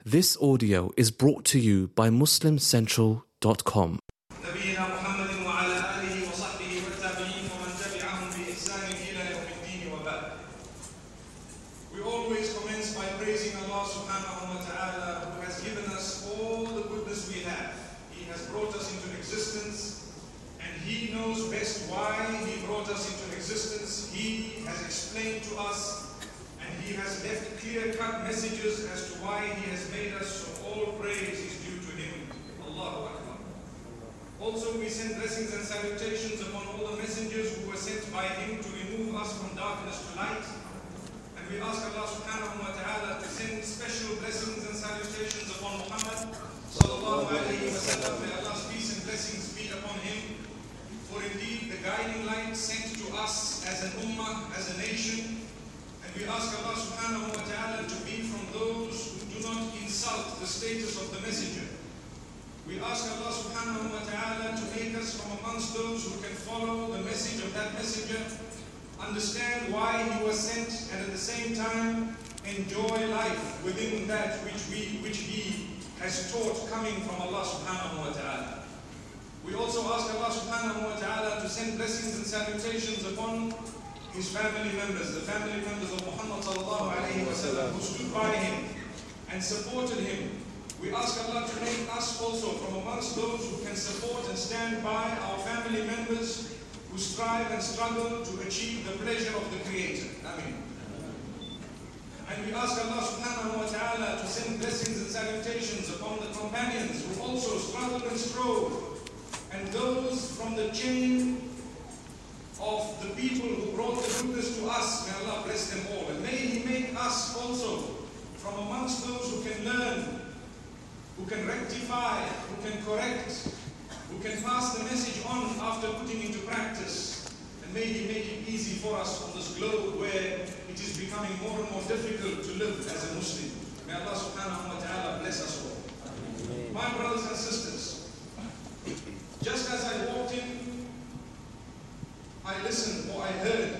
This audio is brought to you by MuslimCentral.com. نبينا محمد وعلى آله وصحبه والتابعين ومن تبعهم بإحسان إلى يوم الدين وبعد. We always commence by praising Allah subhanahu wa ta'ala, who has given us all the goodness we have. He has brought us into existence, and He knows best why He brought us into existence. He has explained to us, and He has left clear-cut messages as to why He has made us, so all praise is due to Him. Allahu Akbar. Also, we send blessings and salutations upon all the messengers who were sent by Him to remove us from darkness to light. And we ask Allah subhanahu wa ta'ala to send special blessings and salutations upon Muhammad sallallahu alayhi wa sallam. May Allah's peace and blessings be upon him. For indeed, the guiding light sent to us as an ummah, as a nation. And we ask Allah subhanahu wa ta'ala to be from those who do not insult the status of the messenger. We ask Allah subhanahu wa ta'ala to make us from amongst those who can follow the message of that messenger, understand why he was sent, and at the same time enjoy life within that which he has taught coming from Allah subhanahu wa ta'ala. We also ask Allah subhanahu wa ta'ala to send blessings and salutations upon his family members, the family members of Muhammad sallallahu alayhi wa sallam, who stood by him and supported him. We ask Allah to make us also from amongst those who can support and stand by our family members who strive and struggle to achieve the pleasure of the Creator. Ameen. And we ask Allah subhanahu wa ta'ala to send blessings and salutations upon the companions who also struggled and strove, and those from the chain of the people who brought the goodness to us. May Allah bless them all. And may He make us also from amongst those who can learn, who can rectify, who can correct, who can pass the message on after putting into practice. And may He make it easy for us on this globe where it is becoming more and more difficult to live as a Muslim. May Allah subhanahu wa ta'ala bless us all. My brothers and sisters, just as I walked in, I listened, or I heard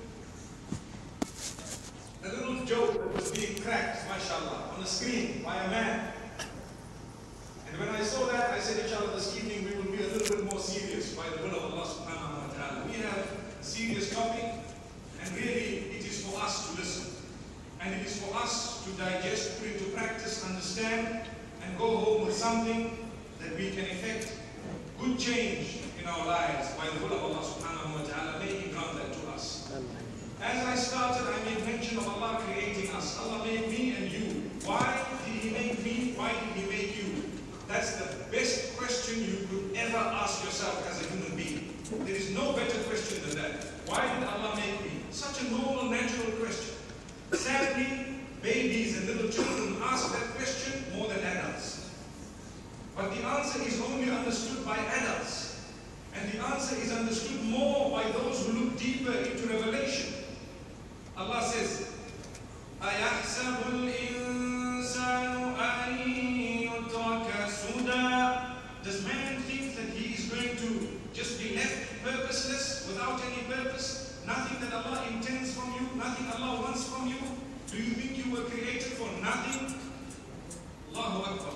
a little joke that was being cracked, mashallah, on the screen by a man. And when I saw that, I said, inshallah, this evening we will be a little bit more serious by the will of Allah subhanahu wa ta'ala. We have a serious topic, and really it is for us to listen. And it is for us to digest, put into practice, understand, and go home with something that we can effect good change in our lives by the will of Allah subhanahu wa ta'ala. May He grant that to us. As I started, I made mention of Allah creating us. Allah made me and you. Why did He make me? Why did He make you? That's the best question you could ever ask yourself as a human being. There is no better question than that. Why did Allah make me? Such a normal, natural question. Sadly, babies and little children ask that question more than adults. But the answer is only understood by adults. And the answer is understood more by those who look deeper into revelation. Allah says, أَيَحْسَبُ الْإِنسَانُ أَن يُتْرَكَ سُدًى. Does man think that he is going to just be left purposeless, without any purpose? Nothing that Allah intends from you, nothing Allah wants from you? Do you think you were created for nothing? Allahu Akbar.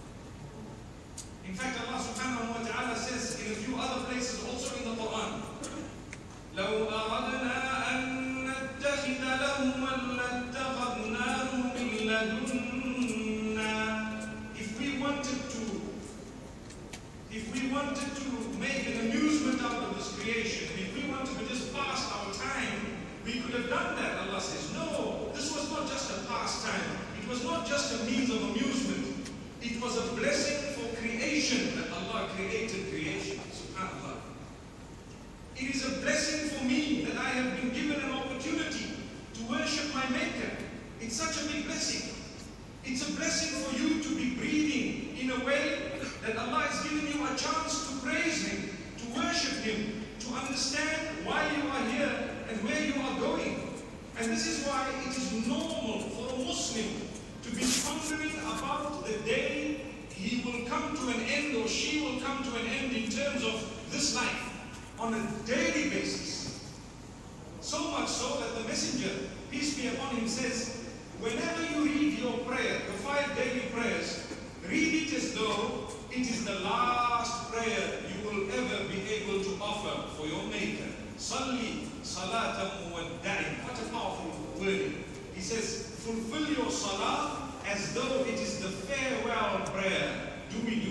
In fact, Allah subhanahu wa ta'ala says in a few other places also in the Quran, لَوْ أَرَدْنَا أَن نَتَّخِذَ لَهْوًا لَاتَّخَذْنَاهُ مِن لَّدُنَّا. If we wanted to make an amusement out of this creation, if we wanted to just pass our time, we could have done that. Allah says, no, this was not just a pastime. It was not just a means of amusement. It was a blessing for creation that Allah created creation. SubhanAllah. It is a blessing for me that I have been given an opportunity to worship my Maker. It's such a big blessing. It's a blessing for you to be breathing in a way that Allah has given you a chance to praise Him, to worship Him, to understand why you are here and where you are going. And this is why it is normal for a Muslim to be pondering about the day he will come to an end, or she will come to an end in terms of this life on a daily basis. So much so that the Messenger, peace be upon him, says, whenever you read your prayer, the 5 daily prayers,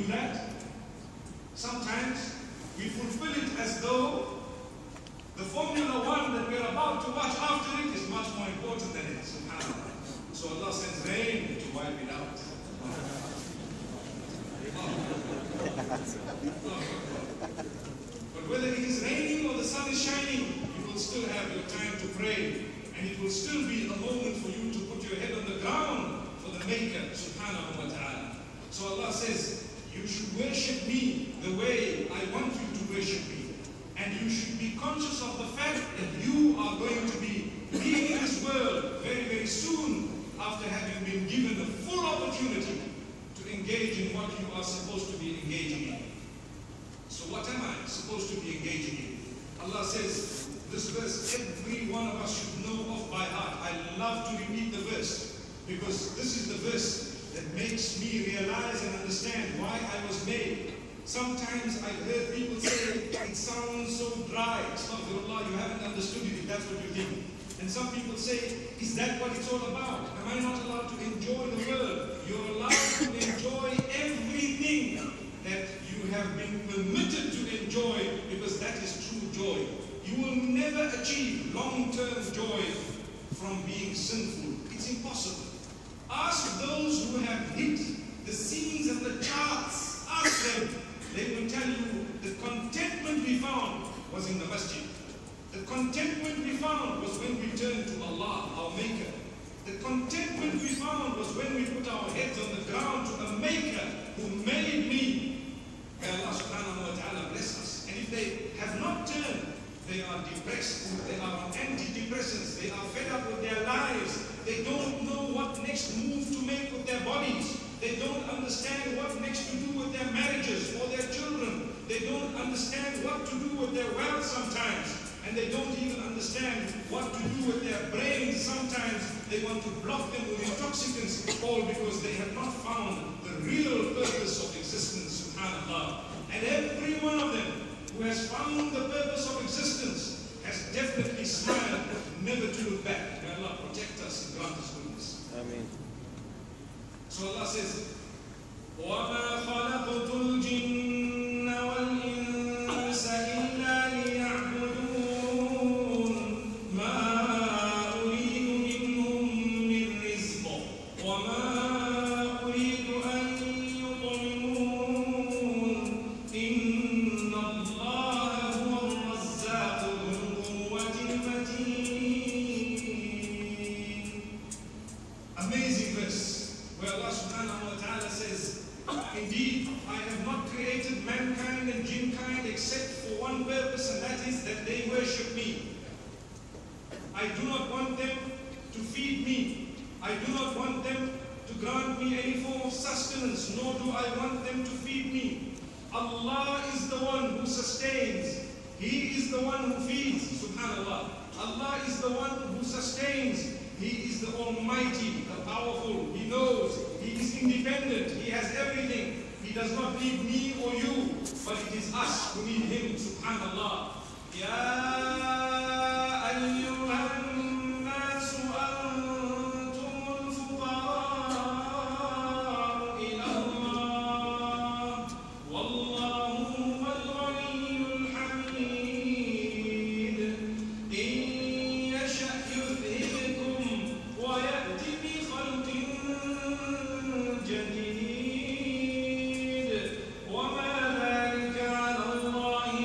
that. Sometimes we fulfill it as though the Formula One that we're about to watch after it is much more important than it. SubhanAllah. So Allah sends rain to wipe it out. But whether it is raining or the sun is shining, you will still have your time to pray. And it will still be a moment for you to put your head on the ground for the Maker, subhanahu wa ta'ala. So Allah says, you should worship me the way I want you to worship me. And you should be conscious of the fact that you are going to be leaving this world very, very soon after having been given a full opportunity to engage in what you are supposed to be engaging in. So what am I supposed to be engaging in? Allah says, this verse, every one of us should know of by heart. I love to repeat the verse because this is the verse that makes me realize and understand why I was made. Sometimes I've heard people say, it sounds so dry. Astaghfirullah, you haven't understood it if that's what you think. And some people say, is that what it's all about? Am I not allowed to enjoy the world? You're allowed to enjoy everything that you have been permitted to enjoy because that is true joy. You will never achieve long-term joy from being sinful. It's impossible. Ask those who have hit the scenes and the charts. Ask them. They will tell you the contentment we found was in the masjid. The contentment we found was when we turned to Allah, our Maker. The contentment we found was when we put our heads on the ground to a Maker who made me. May Allah subhanahu wa ta'ala bless us. And if they have not turned, they are depressed, they are on antidepressants, they are fed up with their lives, they don't know what next move to make with their bodies, they don't understand what next to do with their marriages or their children, they don't understand what to do with their wealth sometimes, and they don't even understand what to do with their brains sometimes. They want to block them with intoxicants, all because they have not found the real purpose of existence, subhanAllah. And every one of them who has found the purpose of existence has definitely smiled, never to look back. May Allah protect us and grant us goodness. Ameen. So Allah says, وَمَا خَلَقْتُ الْجِنَّ وَالْإِنسَ إِلَّا لِيَعْبُدُونَ مَا أُرِيدُ مِنْهُمْ مِنْ رِزْقٍ وَمَا أُرِيدُ أَنْ يُطْعِمُونَ إِنَّ اللَّهَ هُوَ الرَّزَّاقُ ذُو الْقُوَّةِ الْمَتِينُ. Amazing verse where Allah subhanahu wa ta'ala says, indeed, I have not created mankind and jinnkind except for one purpose, and that is that they worship me. I do not want them to feed me. I do not want them to grant me any form of sustenance, nor do I want them to feed me. Allah is the one who sustains. He is the one who feeds, subhanAllah. Allah is the one who sustains. He is the Almighty, the Powerful. He knows. He is independent. He has everything. He does not need me or you, but it is us who need Him, subhanAllah. Ya ayyuhan nasu antumul fuqara'u ila Allah. Wallahu huwal ghaniyyul hamid. In yasha' yudhibkum wa ya'ti bi khalqin jadid. Wa ma dhalika 'ala Allahi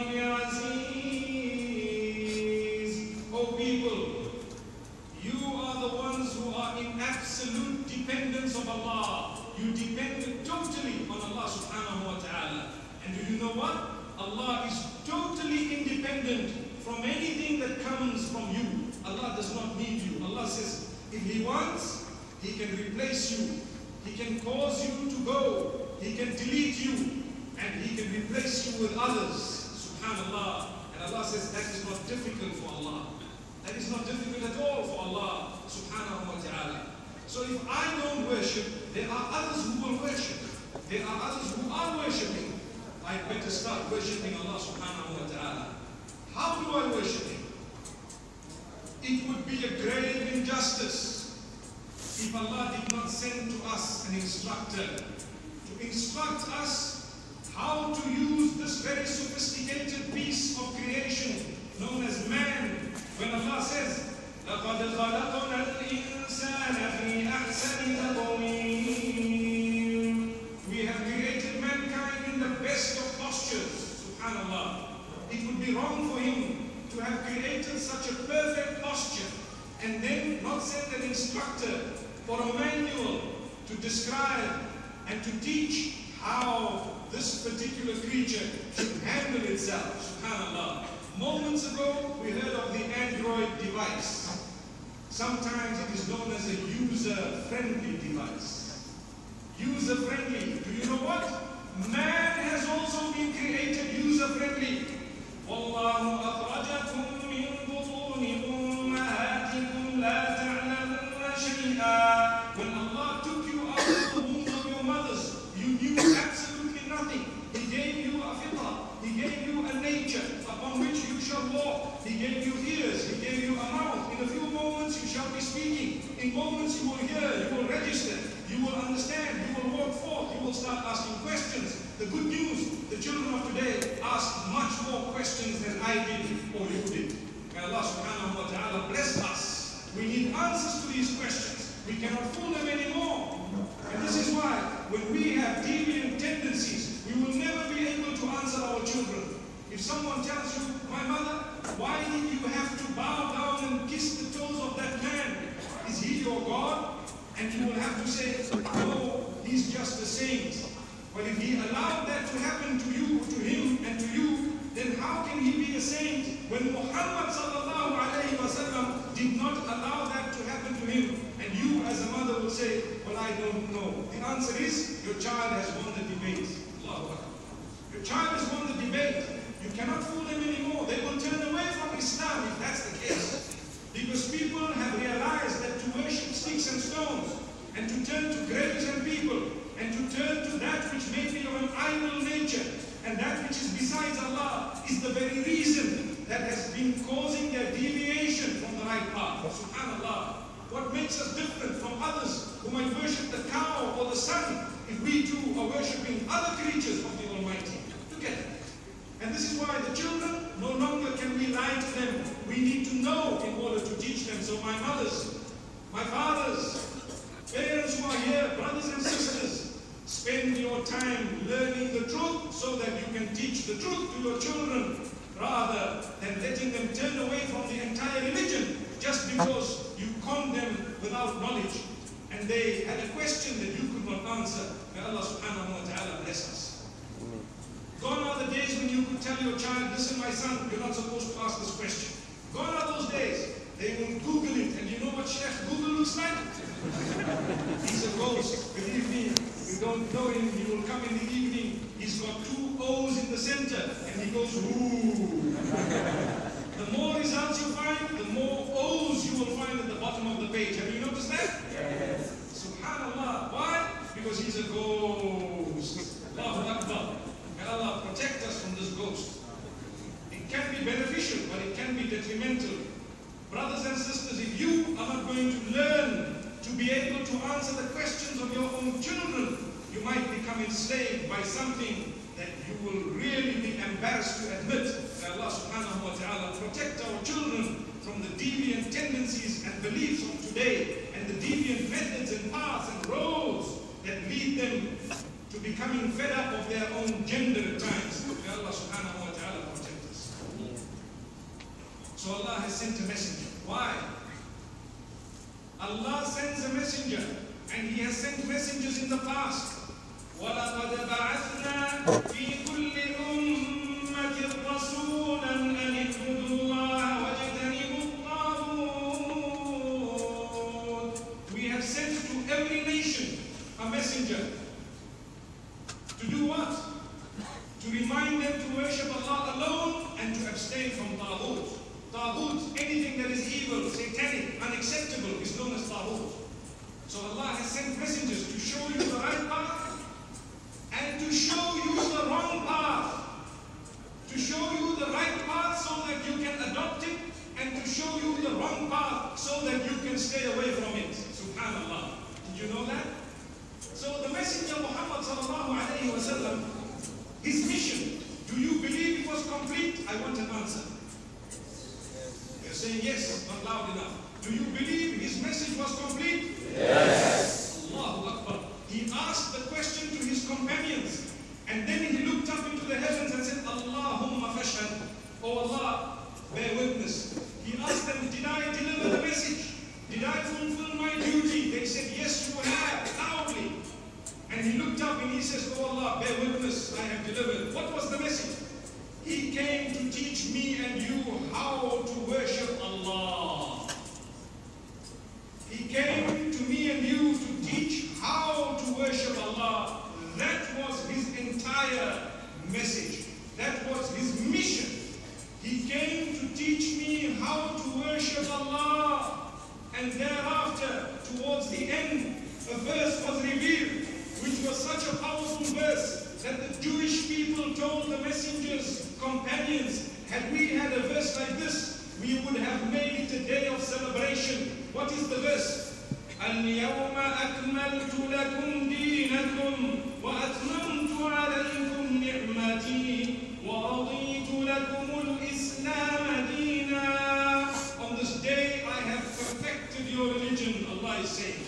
bi'aziz. O people, you are the ones who are in absolute dependence of Allah. You depend totally on Allah subhanahu wa ta'ala. And do you know what? Allah is totally independent from anything that comes from you. Allah does not need you. Allah says, if He wants, He can replace you. He can cause you to go. He can delete you. And He can replace you with others. Subhanallah. And Allah says that is not difficult for Allah. That is not difficult at all for Allah subhanahu wa ta'ala. So if I don't worship, there are others who will worship. There are others who are worshipping. I better start worshipping Allah subhanahu wa ta'ala. How do I worship Him? It would be a grave injustice if Allah did not send to us an instructor to instruct us how to use this very sophisticated piece of creation known as man. When Allah says, لَقَدْ خَلَقْنَا الْإِنسَانَ فِي أَحْسَنِ تَقْوِيمٍ. We have created mankind in the best of postures. Subhanallah. It would be wrong for him to have created such a perfect posture and then not send an instructor or a manual to describe and to teach how this particular creature should handle itself. Subhanallah. Moments ago, we heard of the Android device. Sometimes it is known as a user-friendly device. User-friendly. Do you know what? Man has also been created user-friendly. وَاللَّهُ أَخْرَجَكُم مِّن بُطُونِ أُمَّهَاتِكُمْ لَا تَعْلَمُونَ شَيْئًا. When Allah took you out of the womb of your mothers, you knew absolutely nothing. He gave you a fitrah. He gave you a nature upon which you shall walk. He gave you ears. He gave you a mouth. In a few moments you shall be speaking. In moments you will hear. You will register. You will understand. You will walk forth. You will start asking questions. The good news, the children of today ask much more questions than I did or you did. May Allah subhanahu wa ta'ala bless us. We need answers to these questions. We cannot fool them anymore. And this is why when we have deviant tendencies, we will never be able to answer our children. If someone tells you, my mother, why did you have to bow down and kiss the toes of that man? Is he your God? And you will have to say, no, he's just a saint. But if he allowed that to happen to you, to him and to you, then how can he be a saint when Muhammad sallallahu alayhi wa sallam did not allow that to happen to him? And you as a mother will say, well, I don't know. The answer is, your child has won the debate. Allahu Akbar. Your child has won the debate. You cannot fool them anymore. They will turn away from Islam if that's the case. Because people have realized that to worship sticks and stones, and to turn to graves and people, and to turn to that which may be of an idol nature, and that which is besides Allah, is the very reason that has been causing their deviation from the right path. Subhanallah. What makes us different from others who might worship the cow or the sun if we too are worshipping other creatures of the Almighty together? And this is why the children, no longer can we lie to them. We need to know in order to teach them. So my mothers, my fathers, parents who are here, brothers and sisters, spend your time learning the truth so that you can teach the truth to your children rather than letting them turn away from the entire religion just because you conned them without knowledge and they had a question that you could not answer. May Allah subhanahu wa ta'ala bless us. Gone are the days when you could tell your child, listen my son, you're not supposed to ask this question. Gone are those days. They will Google it, and you know what Sheikh Google looks like? He's a ghost. Believe me, you don't know him, he will come in the evening. He's got 2 O's in the center, and he goes, ooh. The more results you find, the more O's you will find at the bottom of the page. Have you noticed that? Yes. Subhanallah. Why? Because he's a ghost. Allahu Akbar. May Allah protect us from this ghost. It can be beneficial, but it can be detrimental. Brothers and sisters, if you are not going to learn to be able to answer the questions of your own children, you might become enslaved by something that you will really be embarrassed to admit. May Allah subhanahu wa ta'ala protect our children from the deviant tendencies and beliefs of today and the deviant methods and paths and roads that lead them to becoming fed up of their own gender at times. May Allah subhanahu wa ta'ala protect us. So Allah has sent a messenger. Why? Allah sends a messenger, and He has sent messengers in the past. وَلَقَدْ بَعَثْنَا فِي كُلِّ أُمَّةٍ رَسُولًا أَنِ اعْبُدُوا اللَّهَ وَاجْتَنِبُوا الطَّاغُوتَ. We have sent to every nation a messenger. To do what? To remind them to worship Allah alone and to abstain from Taghut. Taghut, anything that is evil, satanic, unacceptable, is known as Taghut. So Allah has sent messengers to show you the right path and to show you the wrong path. To show you the right path so that you can adopt it, and to show you the wrong path so that you can stay away from it. Subhanallah. Did you know that? So the Messenger Muhammad sallallahu alayhi wa sallam his mission, do you believe it was complete? I want an answer. You're saying yes, not loud enough. Do you believe his message was complete? Yes. Allahu Akbar. He asked the question to his companions, and then he looked up into the heavens and said, Allahumma fashhad. Oh Allah, bear witness. He asked them, did I deliver the message? Did I fulfill my duty? They said, yes, you have, loudly. And he looked up and he says, oh Allah, bear witness, I have delivered. What was the message? He came to teach me and you how to worship Allah. He came to me and you to teach how to worship Allah. That was his entire message. That was his mission. He came to teach me how to worship Allah. And thereafter, towards the end, a verse was revealed, which was such a powerful verse that the Jewish people told the messengers, companions, had we had a verse like this, we would have made it a day of celebration. What is the verse? اليوم أكملت لكم دينكم وأتممت عليكم نعمتي ورضيت لكم الإسلام دينا. On this day I have perfected your religion, Allah is saying.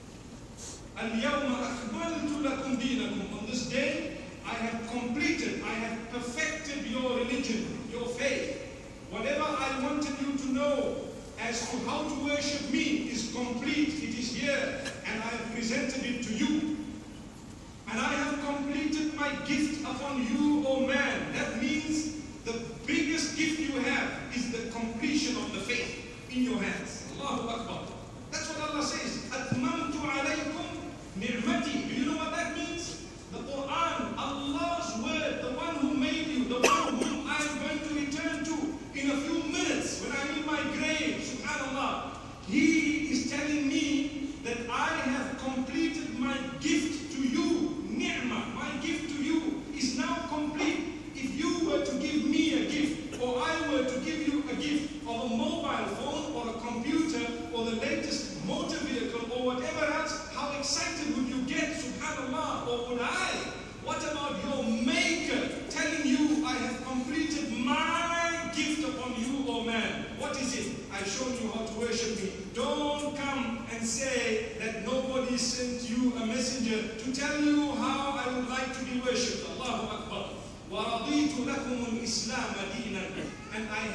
اليوم أكملت لكم دينكم. On this day I have completed, I have perfected your religion, your faith. Whatever I wanted you to know as to how to worship me is complete. It is here, and I have presented it to you. And I have completed my gift upon you, O man. That means the biggest gift you have is the completion of the faith in your hands. Allahu Akbar. That's what Allah says. Atmamtu alaykum ni'mati. Do you know what that means? The Quran, Allah's word, the one who made you, the one whom I am going to return to in a few minutes when I'm in my grave, subhanAllah. He is telling me that I have completed my gift to you, ni'mah. My gift to you is now complete. If you were to give me a gift, or I were to give you a gift of a mobile phone or a computer or the latest motor vehicle or whatever else, how excited would you get, subhanAllah, or would I? What about your maker telling you, I have completed my gift upon you, oh man? What is it? I've shown you how to worship me. Don't come and say that nobody sent you a messenger to tell you how I would like to be worshipped. Allahu Akbar. وَرَضِيتُ لَكُمُ الْإِسْلَامَ دِينًا. And I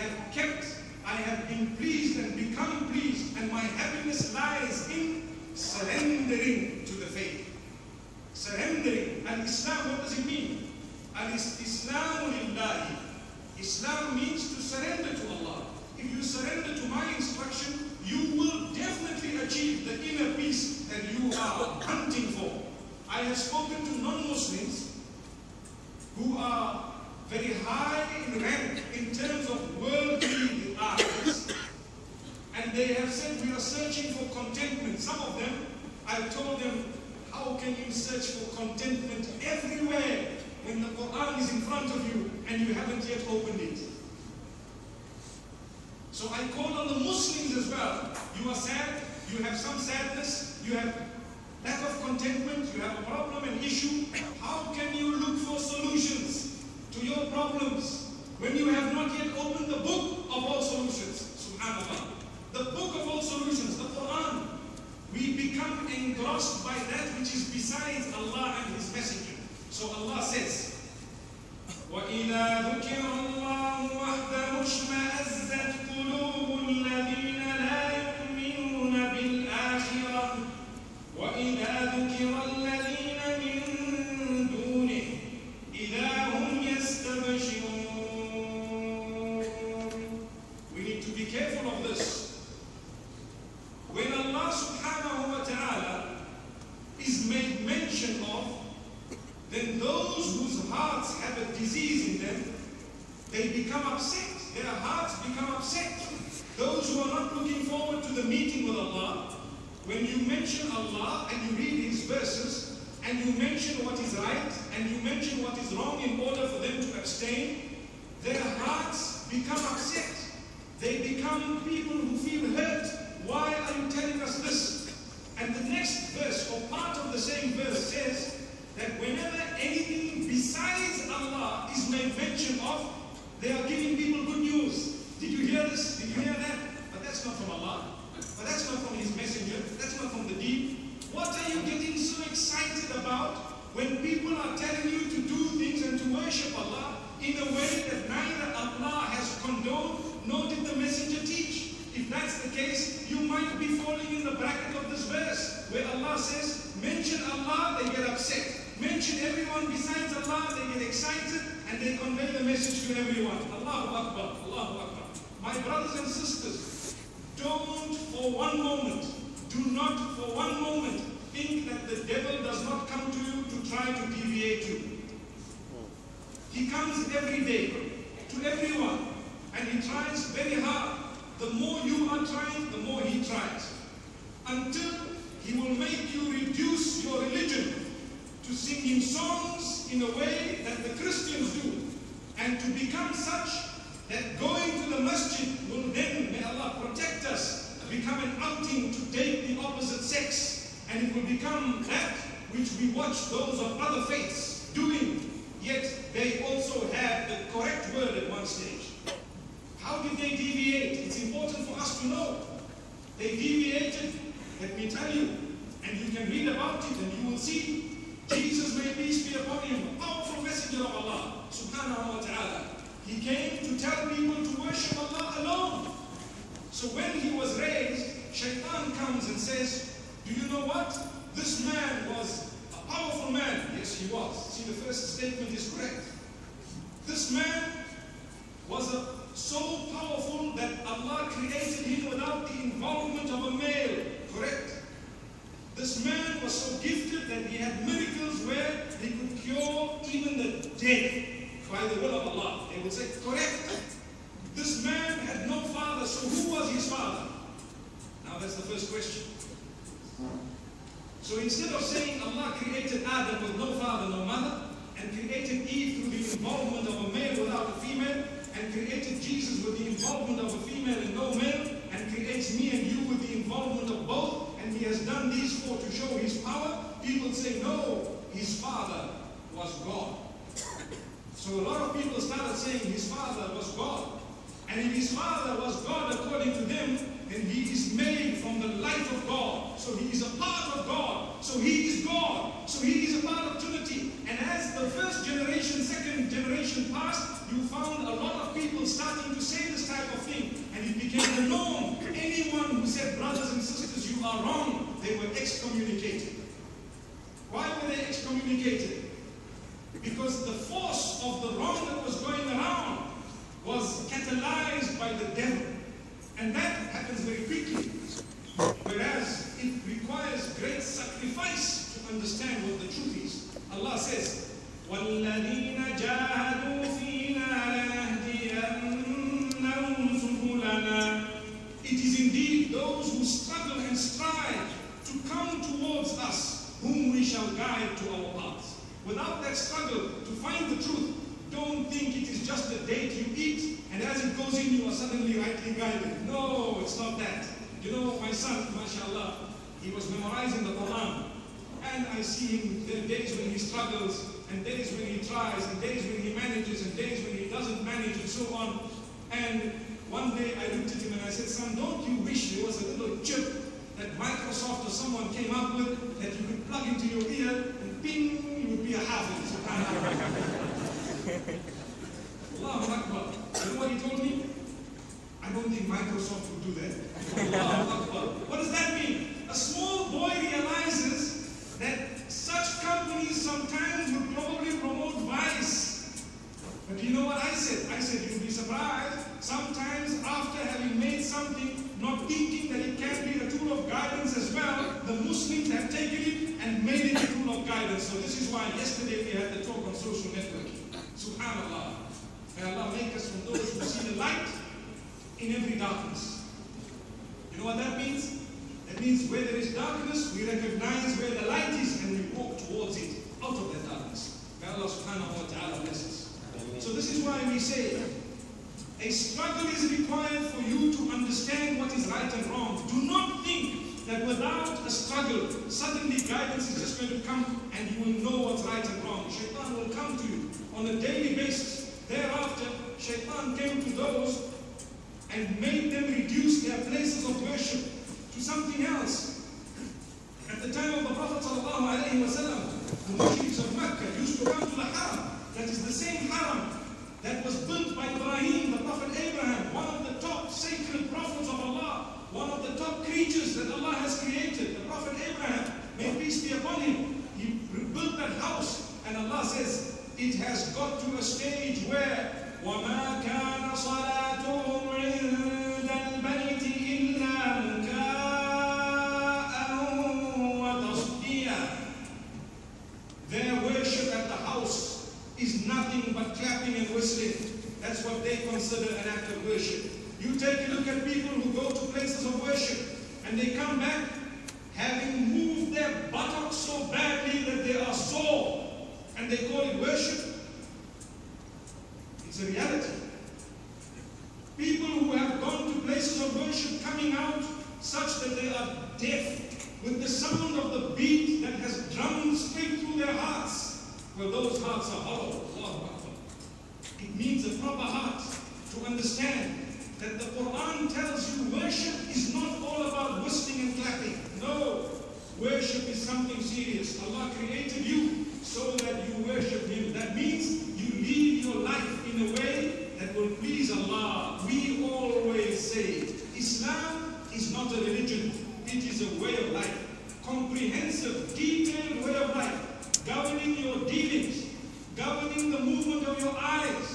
have been pleased and become pleased, and my happiness lies in surrendering to the faith. Surrendering. Al-Islam, what does it mean? Al-Islamu lillahi. Islam means to surrender to Allah. If you surrender to my instruction, you will definitely achieve the inner peace that you are hunting for. I have spoken to non-Muslims who are very high in rank in terms of worldly eyes, and they have said we are searching for contentment. Some of them, I told them, how can you search for contentment everywhere when the Quran is in front of you and you haven't yet opened it? So I call on the Muslims as well. You are sad, you have some sadness, you have lack of contentment, you have a problem, an issue. How can you look for solutions to your problems when you have not yet opened the book of all solutions? Subhanallah. The book of all solutions, the Quran. We become engrossed by that which is besides Allah and His Messenger. So Allah says, وَإِذَا ذُكِرَ اللَّهُ وَحْدَهُ اشْمَأَزَّتْ قُلُوبُ الَّذِينَ لَا يُؤْمِنُونَ بِالْآخِرَةِ وَإِذَا ذُكِرَ الَّذِينَ مِن دُونِهِ إِذَا هُمْ يَسْتَبْشِرُونَ. We need to be careful of this. When Allah subhanahu wa ta'ala is made mention of, then those whose hearts have a disease in them, they become upset. Their hearts become upset. Those who are not looking forward to the meeting with Allah, when you mention Allah and you read His verses, and you mention what is right, and you mention what is wrong in order for them to abstain, their hearts become upset. They become people who feel hurt. Why are you telling us this? And the next verse, or part of the same verse, says that whenever anything besides Allah They are giving people good news. Did you hear this? Did you hear that? But that's not from Allah. But that's not from His messenger. That's not from the deen. What are you getting so excited about when people are telling you to do things and to worship Allah in a way that neither Allah has condoned nor did the messenger teach? If that's the case, you might be falling in the bracket of this verse where Allah says, mention Allah, they get upset. Mention everyone besides Allah, they get excited and they convey the message to everyone. Allahu Akbar, Allahu Akbar. My brothers and sisters, don't for one moment, do not for one moment think that the devil does not come to you to try to deviate you. He comes every day to everyone and he tries very hard. The more you are trying, the more he tries. Until he will make you reduce your religion to singing songs in a way that the Christians do, and to become such that going to the masjid will then, may Allah protect us, become an outing to date the opposite sex, and it will become that which we watch those of other faiths doing, yet they also have the correct word at one stage. How did they deviate? It's important for us to know. They deviated, let me tell you, and you can read about it and you will see. Jesus, may peace be upon him, a powerful messenger of Allah, subhanahu wa ta'ala. He came to tell people to worship Allah alone. So when he was raised, Shaitan comes and says, do you know what? This man was a powerful man. Yes, he was. See, the first statement is correct. This man was so powerful that Allah created him without the involvement of a male. Correct? This man was so gifted that he had miracles where he could cure even the dead by the will of Allah. They would say, correct. This man had no father, so who was his father? Now that's the first question. So instead of saying Allah created Adam with no father, no mother, and created Eve through the involvement of a male without a female, and created Jesus with the involvement of a female and no male, and creates me and you with the involvement of both, and he has done these four to show his power, people say, no, his father was God. So a lot of people started saying his father was God. And if his father was God according to them, then he is made from the light of God. So he is a part of God. So he is God. So he is a part of Trinity. And as the first generation, second generation passed, you found a lot of people starting to say this type of thing. And it became the norm. Anyone who said, brothers and sisters, you are wrong, they were excommunicated. Why were they excommunicated? Because the force of the wrong that was going around was catalyzed by the devil. And that happens very quickly. Whereas it requires great sacrifice to understand what the truth is. Allah says, وَالَّذِينَ جَاهَدُوا فِينَا لَنَهْدِيَنَّهُمْ سُبُلَنَا. It is indeed those who struggle and strive to come towards us, whom we shall guide to our paths. Without that struggle to find the truth, don't think it is just a date you eat, and as it goes in, you are suddenly rightly guided. No, it's not that. You know, my son, mashallah, he was memorizing the Quran, and I see him, there are days when he struggles, and days when he tries, and days when he manages, and days when he doesn't manage, and so on. And one day I looked at him and I said, son, don't you wish there was a little chip that Microsoft or someone came up with that you could plug into your ear, and ping, you would be a hafiz. Allahu Akbar. You know what he told me? I don't think Microsoft would do that. Allahu Akbar. What does that mean? A small boy realizes that such companies sometimes would probably promote vice. But you know what I said? I said, you'll be surprised. Sometimes after having made something, not thinking that it can be a tool of guidance as well, the Muslims have taken it and made it a tool of guidance. So this is why yesterday we had the talk on social networking. Subhanallah. May Allah make us from those who see the light in every darkness. You know what that means? That means where there is darkness, we recognize where the light is and we walk towards it, out of that darkness. May Allah subhanahu wa ta'ala bless us. So this is why we say, a struggle is required for you to understand what is right and wrong. Do not think that without a struggle, suddenly guidance is just going to come and you will know what's right and wrong. Shaitan will come to you on a daily basis. Thereafter, Shaitan came to those and made them reduce their places of worship to something else. At the time of the Prophet ﷺ, the Muslims of Mecca used to come to the Haram. That is the same Haram that was built by Ibrahim, the Prophet Abraham, one of the top sacred prophets of Allah, one of the top creatures that Allah has created. The Prophet Abraham, may peace be upon him, he built that house, and Allah says, it has got to a stage where وَمَا كَانَ صَلَاتُهُمْ عِنْدَ الْبَيْتِ إِلَّا مُكَاءً وَتَصْدِيًّا. Their worship at the house is nothing but clapping and whistling. That's what they consider an act of worship. You take a look at people who go to places of worship and they come back having moved their buttocks so badly that they are sore, and they call it worship. It's a reality. People who have gone to places of worship coming out such that they are deaf with the sound of the beat that has drummed straight through their hearts. Well, those hearts are hollow. Allahu Akbar. It needs a proper heart to understand that the Quran tells you worship is not all about whistling and clapping. No, worship is something serious. Allah created you so that you worship Him. That means you live your life in a way that will please Allah. We always say, Islam is not a religion, it is a way of life. Comprehensive, detailed way of life, governing your dealings, governing the movement of your eyes.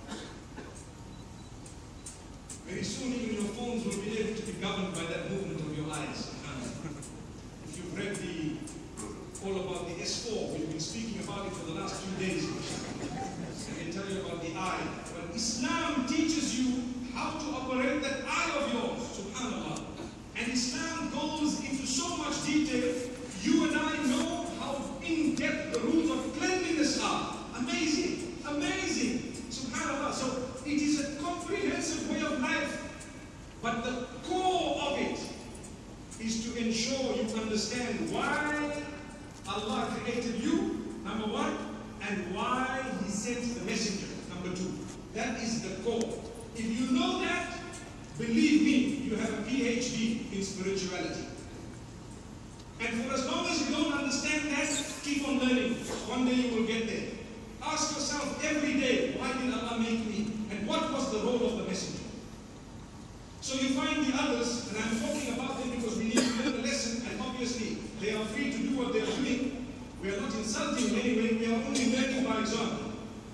Very soon even your phones will be able to be governed by that movement of your eyes. If you've read all about the S4, we've been speaking about it for the last few days. I can tell you about the eye. Well, Islam teaches you how to operate that eye of yours, subhanAllah. And Islam goes into so much detail. You and I know how in-depth the rules of cleanliness are. Amazing, amazing, subhanAllah. So it is a comprehensive way of life. But the core of it is to ensure you understand why Allah created you, number one, and why He sent the messenger, number two. That is the core. If you know that, believe me, you have a PhD in spirituality. And for as long as you don't understand that, keep on learning. One day you will get there. Ask yourself every day, why did Allah make me? And what was the role of the messenger? So you find the others, and I'm talking about them because we need to learn the lesson, and obviously they are free to do what they are doing. We are not insulting in any way, we are only learning by example.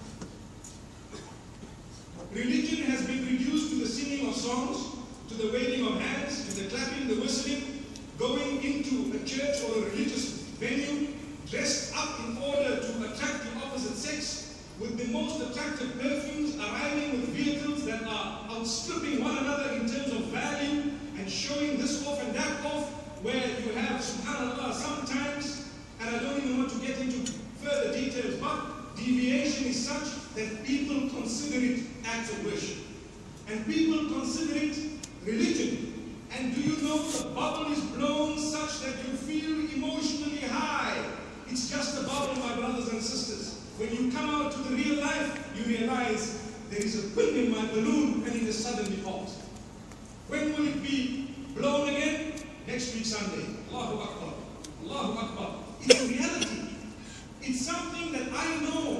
Religion has been reduced to the singing of songs, to the waving of hands, to the clapping, the whistling, going into a church or a religious venue, dressed up in order to attract the opposite sex, with the most attractive perfumes, arriving with vehicles that are outstripping one another in terms of value, and showing this off and that off, where you have, subhanAllah, sometimes, and I don't even want to get into further details, but deviation is such that people consider it acts of worship. And people consider it religion. And do you know the bubble is blown such that you feel emotionally high? It's just a bubble, my brothers and sisters. When you come out to the real life, you realize there is a pin in my balloon and it is suddenly popped. When will it be blown again? Next week Sunday. Allahu Akbar. Allahu Akbar. It's a reality. It's something that I know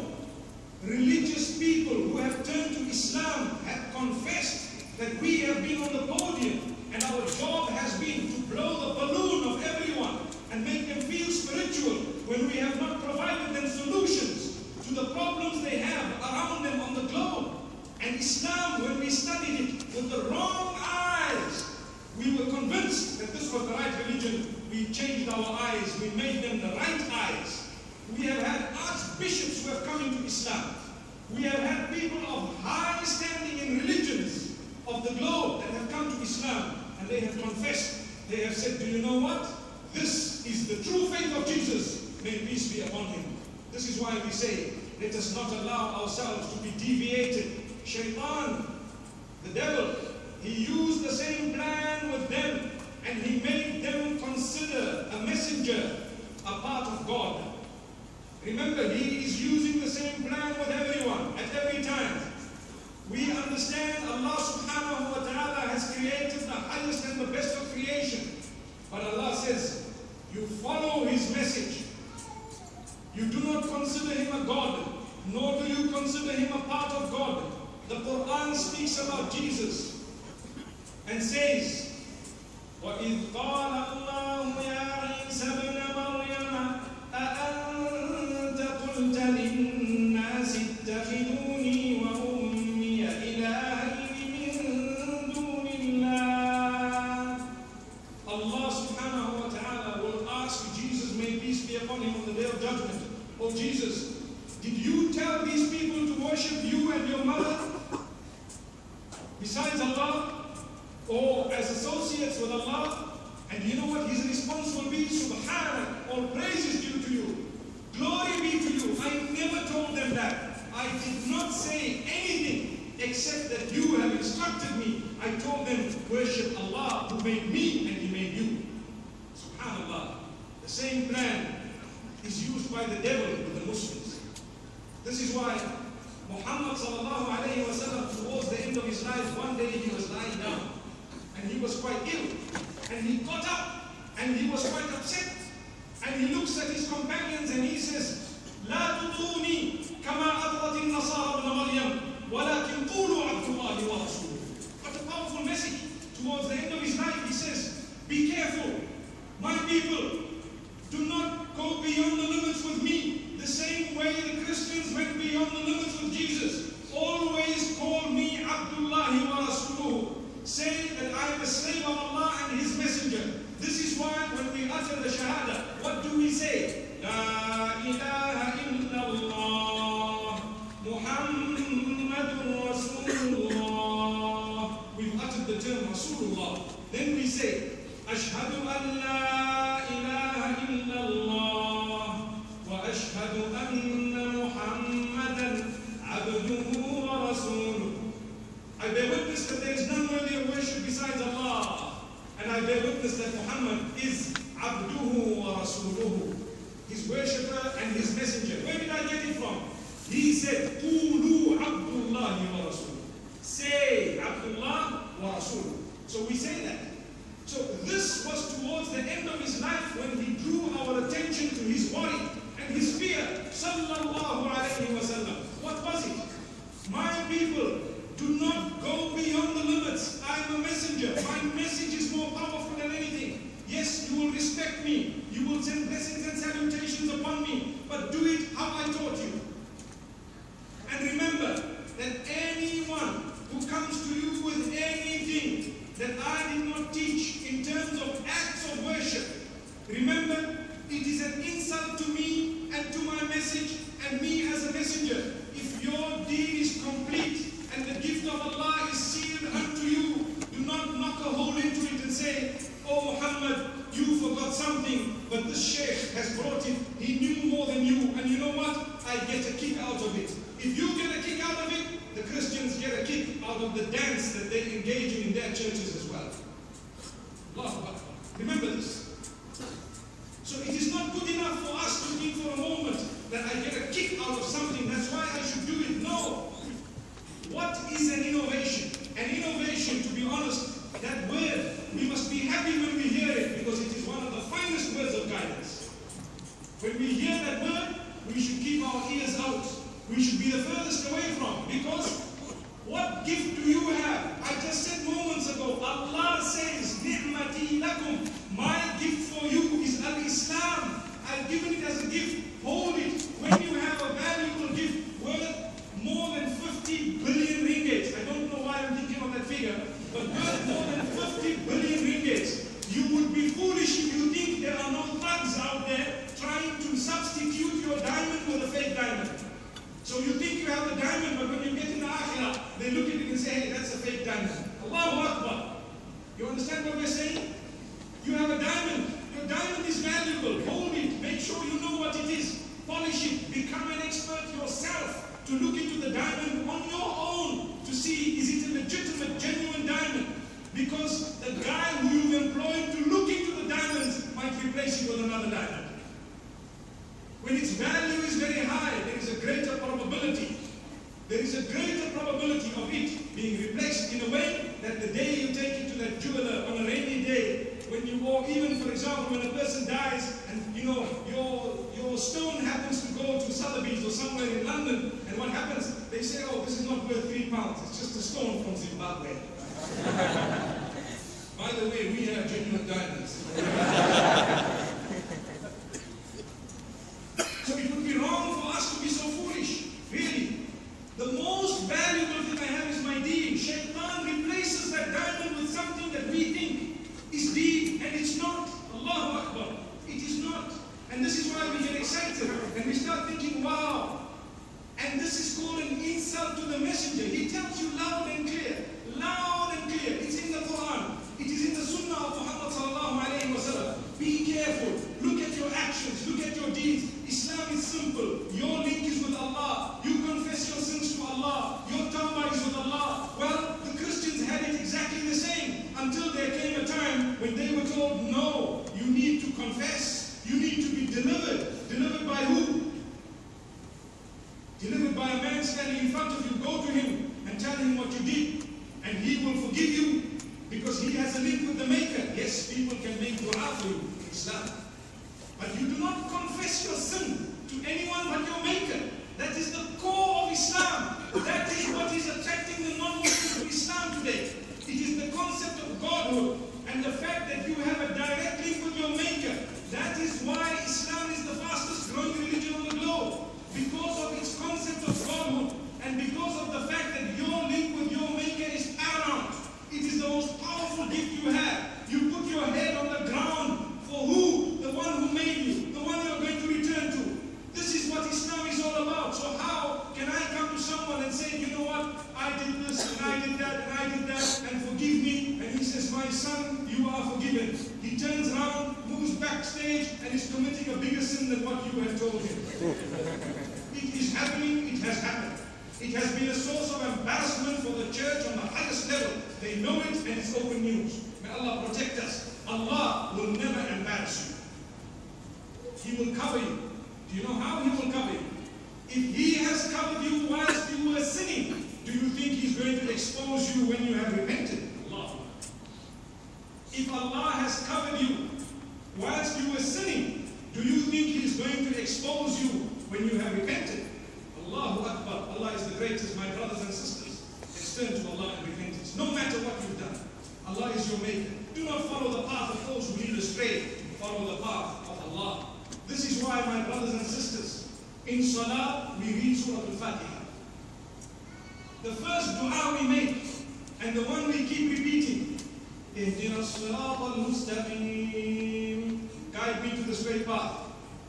religious people who have turned to Islam have confessed that we have been on the podium and our job has been to blow the balloon of everyone and make them feel spiritual when we have not provided them solutions to the problems they have around them on the globe. And Islam, when we studied it with the wrong eyes, we were convinced that this was the right religion. We changed our eyes, we made them the right eyes. We have had archbishops who have come into Islam. We have had people of high standing in religions of the globe that have come to Islam, and they have confessed. They have said, do you know what? This is the true faith of Jesus. May peace be upon him. This is why we say, let us not allow ourselves to be deviated. Shaitan, the devil, he used the same plan with them, and he made them consider a messenger a part of God. Remember, he is using the same plan with everyone, at every time. We understand Allah subhanahu wa ta'ala has created the highest and the best of creation. But Allah says, you follow His message. You do not consider Him a God, nor do you consider Him a part of God. The Quran speaks about Jesus and says, وَإِذْ قَالَ اللَّهُ يَا عِيسَى ابْنَ مَرْيَمَ أَأَنْتَ قُلْتَ لِلنَّاسِ اتَّخِذُونِي وَأُمِّيَ إِلَٰهَيْنِ مِن دُونِ اللَّهِ. Allah subhanahu wa ta'ala will ask Jesus, may peace be upon him, on the day of judgment, oh Jesus, did you tell these people to worship you and your mother besides Allah, or as associates with Allah? And you know what his response will be? Subhanak, all praise is due to you. Glory be to you. I never told them that. I did not say anything except that you have instructed me. I told them, worship Allah who made me and He made you. Subhanallah. The same plan is used by the devil with the Muslims. This is why Muhammad sallallahu alayhi wa sallam, towards the end of his life, one day he was lying down and he was quite ill. And he got up and he was quite upset. And he looks at his companions and he says, لا تطوني كما أطرت النصارى ابن مريم ولكن قولوا عبد الله ورسوله. What a powerful message. Towards the end of his life he says, be careful, my people, do not go beyond the limits with me. The same way the Christians went beyond the limits with Jesus. Always call me Abdullah wa Rasuluhu. Say that I am a slave of Allah and His messenger. This is why when we utter the Shahada, what do we say? La ilaha illallah Muhammadur Rasulullah. We've uttered the term Rasulullah. Then we say, Ashhadu an la ilaha illallah wa ashhadu anna Muhammadan abduhu wa rasuluh. I bear witness that there is none worthy of worship besides Allah. And I bear witness that Muhammad is abduhu wa rasuluhu, His worshipper and His messenger. Where did I get it from? He said, Qulu Abdullahi wa Rasuluh. Say Abdullah wa Rasuluh. So we say that. So this was towards the end of his life when he drew our attention to his worry and his fear. Sallallahu alayhi wa sallam. What was it? My people, do not go beyond the limits. I am a messenger. My message is more powerful than anything. Yes, you will respect me. You will send blessings and salutations upon me. But do it how I taught you. And remember that anyone who comes to you with anything that I did not teach in terms of acts of worship, remember, it is an insult to me and to my message and me as a messenger. If your deed is complete and the gift of Allah is sealed unto you, do not knock a hole into it and say, oh Muhammad, you forgot something, but this sheikh has brought it. He knew more than you, and you know what? I get a kick out of it. If you get a kick out of it, the Christians get a kick out of the dance that they engage in their churches as well. Allahu Akbar. Remember this. So it is not good enough for us to think for a moment that I get a kick out of something, that's why I should do it. No. What is an innovation? An innovation, to be honest, that word, we must be happy when we hear it because it is one of the finest words of guidance. When we hear that word, we should keep our ears out. We should be the furthest away from, because what gift do you have? I just said moments ago, Allah says, Ni'mati lakum. My gift for you is al-Islam. I've given it as a gift. Hold it. When you have a valuable gift worth more than 50 billion ringgit, I don't know why I'm thinking of that figure, but worth more than 50 billion ringgit, you would be foolish if you think there are no thugs out there trying to substitute your diamond with a fake diamond. So you think you have the diamond, but when you get in the akhirah, they look at it and say, hey, that's a fake diamond. Allahu Akbar. You understand what we're saying? You have a diamond. Your diamond is valuable. Hold it. Make sure you know what it is. Polish it. Become an expert yourself to look into the diamond on your own to see, is it a legitimate, genuine diamond? Because the guy who you've employed to look into the diamonds might replace you with another diamond. When its value is very high, there is a greater probability. There is a greater probability of it being replaced in a way that the day you take it to that jeweler on a rainy day, when you go, even for example, when a person dies and you know your stone happens to go to Sotheby's or somewhere in London, and what happens? They say, oh, this is not worth £3. It's just a stone from Zimbabwe. By the way, we have genuine diamonds. So it would be wrong for us to be so foolish, really. The most valuable thing I have is my deen. Shaitan replaces that diamond with something that we think is deen, and it's not. Allahu Akbar. It is not. And this is why we get excited, and we start thinking, wow. And this is called an insult to the messenger. He tells you loud and clear. Loud and clear. It's in the Quran. It is in the Sunnah of Muhammad sallallahu alayhi wa sallam. Be careful. Look at your actions. Look at your deeds. Islam is simple. Your link is with Allah. You confess your sins to Allah. Your tawbah is with Allah. Well, the Christians had it exactly the same until there came a time when they were told, no, you need to confess. You need to be delivered. Delivered by who? Delivered by a man standing in front of you. Go to him and tell him what you did, and he will forgive you because he has a link with the Maker. Yes, people can make dua for you in Islam, but you do not confess your sin to anyone but your Maker. That is the core of Islam. That is what is attracting the non-Muslims to Islam today. It is the concept of Godhood and the fact that you have a direct link with your Maker. That is why Islam is the fastest growing religion on the globe. Because of its concept of Godhood, and because of the fact that your link with your Maker is paramount. It is the most powerful gift you have. You put your head on the ground for who? The one who made you, the one you're going to return to. This is what Islam is all about. So how can I come to someone and say, you know what, I did this, and I did that, and I did that, and forgive me? And he says, my son, you are forgiven. He turns around, moves backstage, and is committing a bigger sin than what you have told him. It is happening, it has happened. It has been a source of embarrassment for the church on the highest level. They know it, and it's open news. May Allah protect us. Allah will never embarrass you. He will cover you. Do you know how He will cover you? If He has covered you whilst you were sinning, do you think He's going to expose you when you have repented? Allah. If Allah has covered you whilst you were sinning, do you think He is going to expose you when you have repented? Allahu Akbar. Allah is the greatest, my brothers and sisters. Let's turn to Allah in repentance. No matter what you've done, Allah is your Maker. Do not follow the path of those who lead astray. Follow the path of Allah. This is why, my brothers and sisters, in Salah, we read Surah Al-Fatiha. The first dua we make, and the one we keep repeating, Ihdina as-sirat al-mustaqim, guide me to the straight path.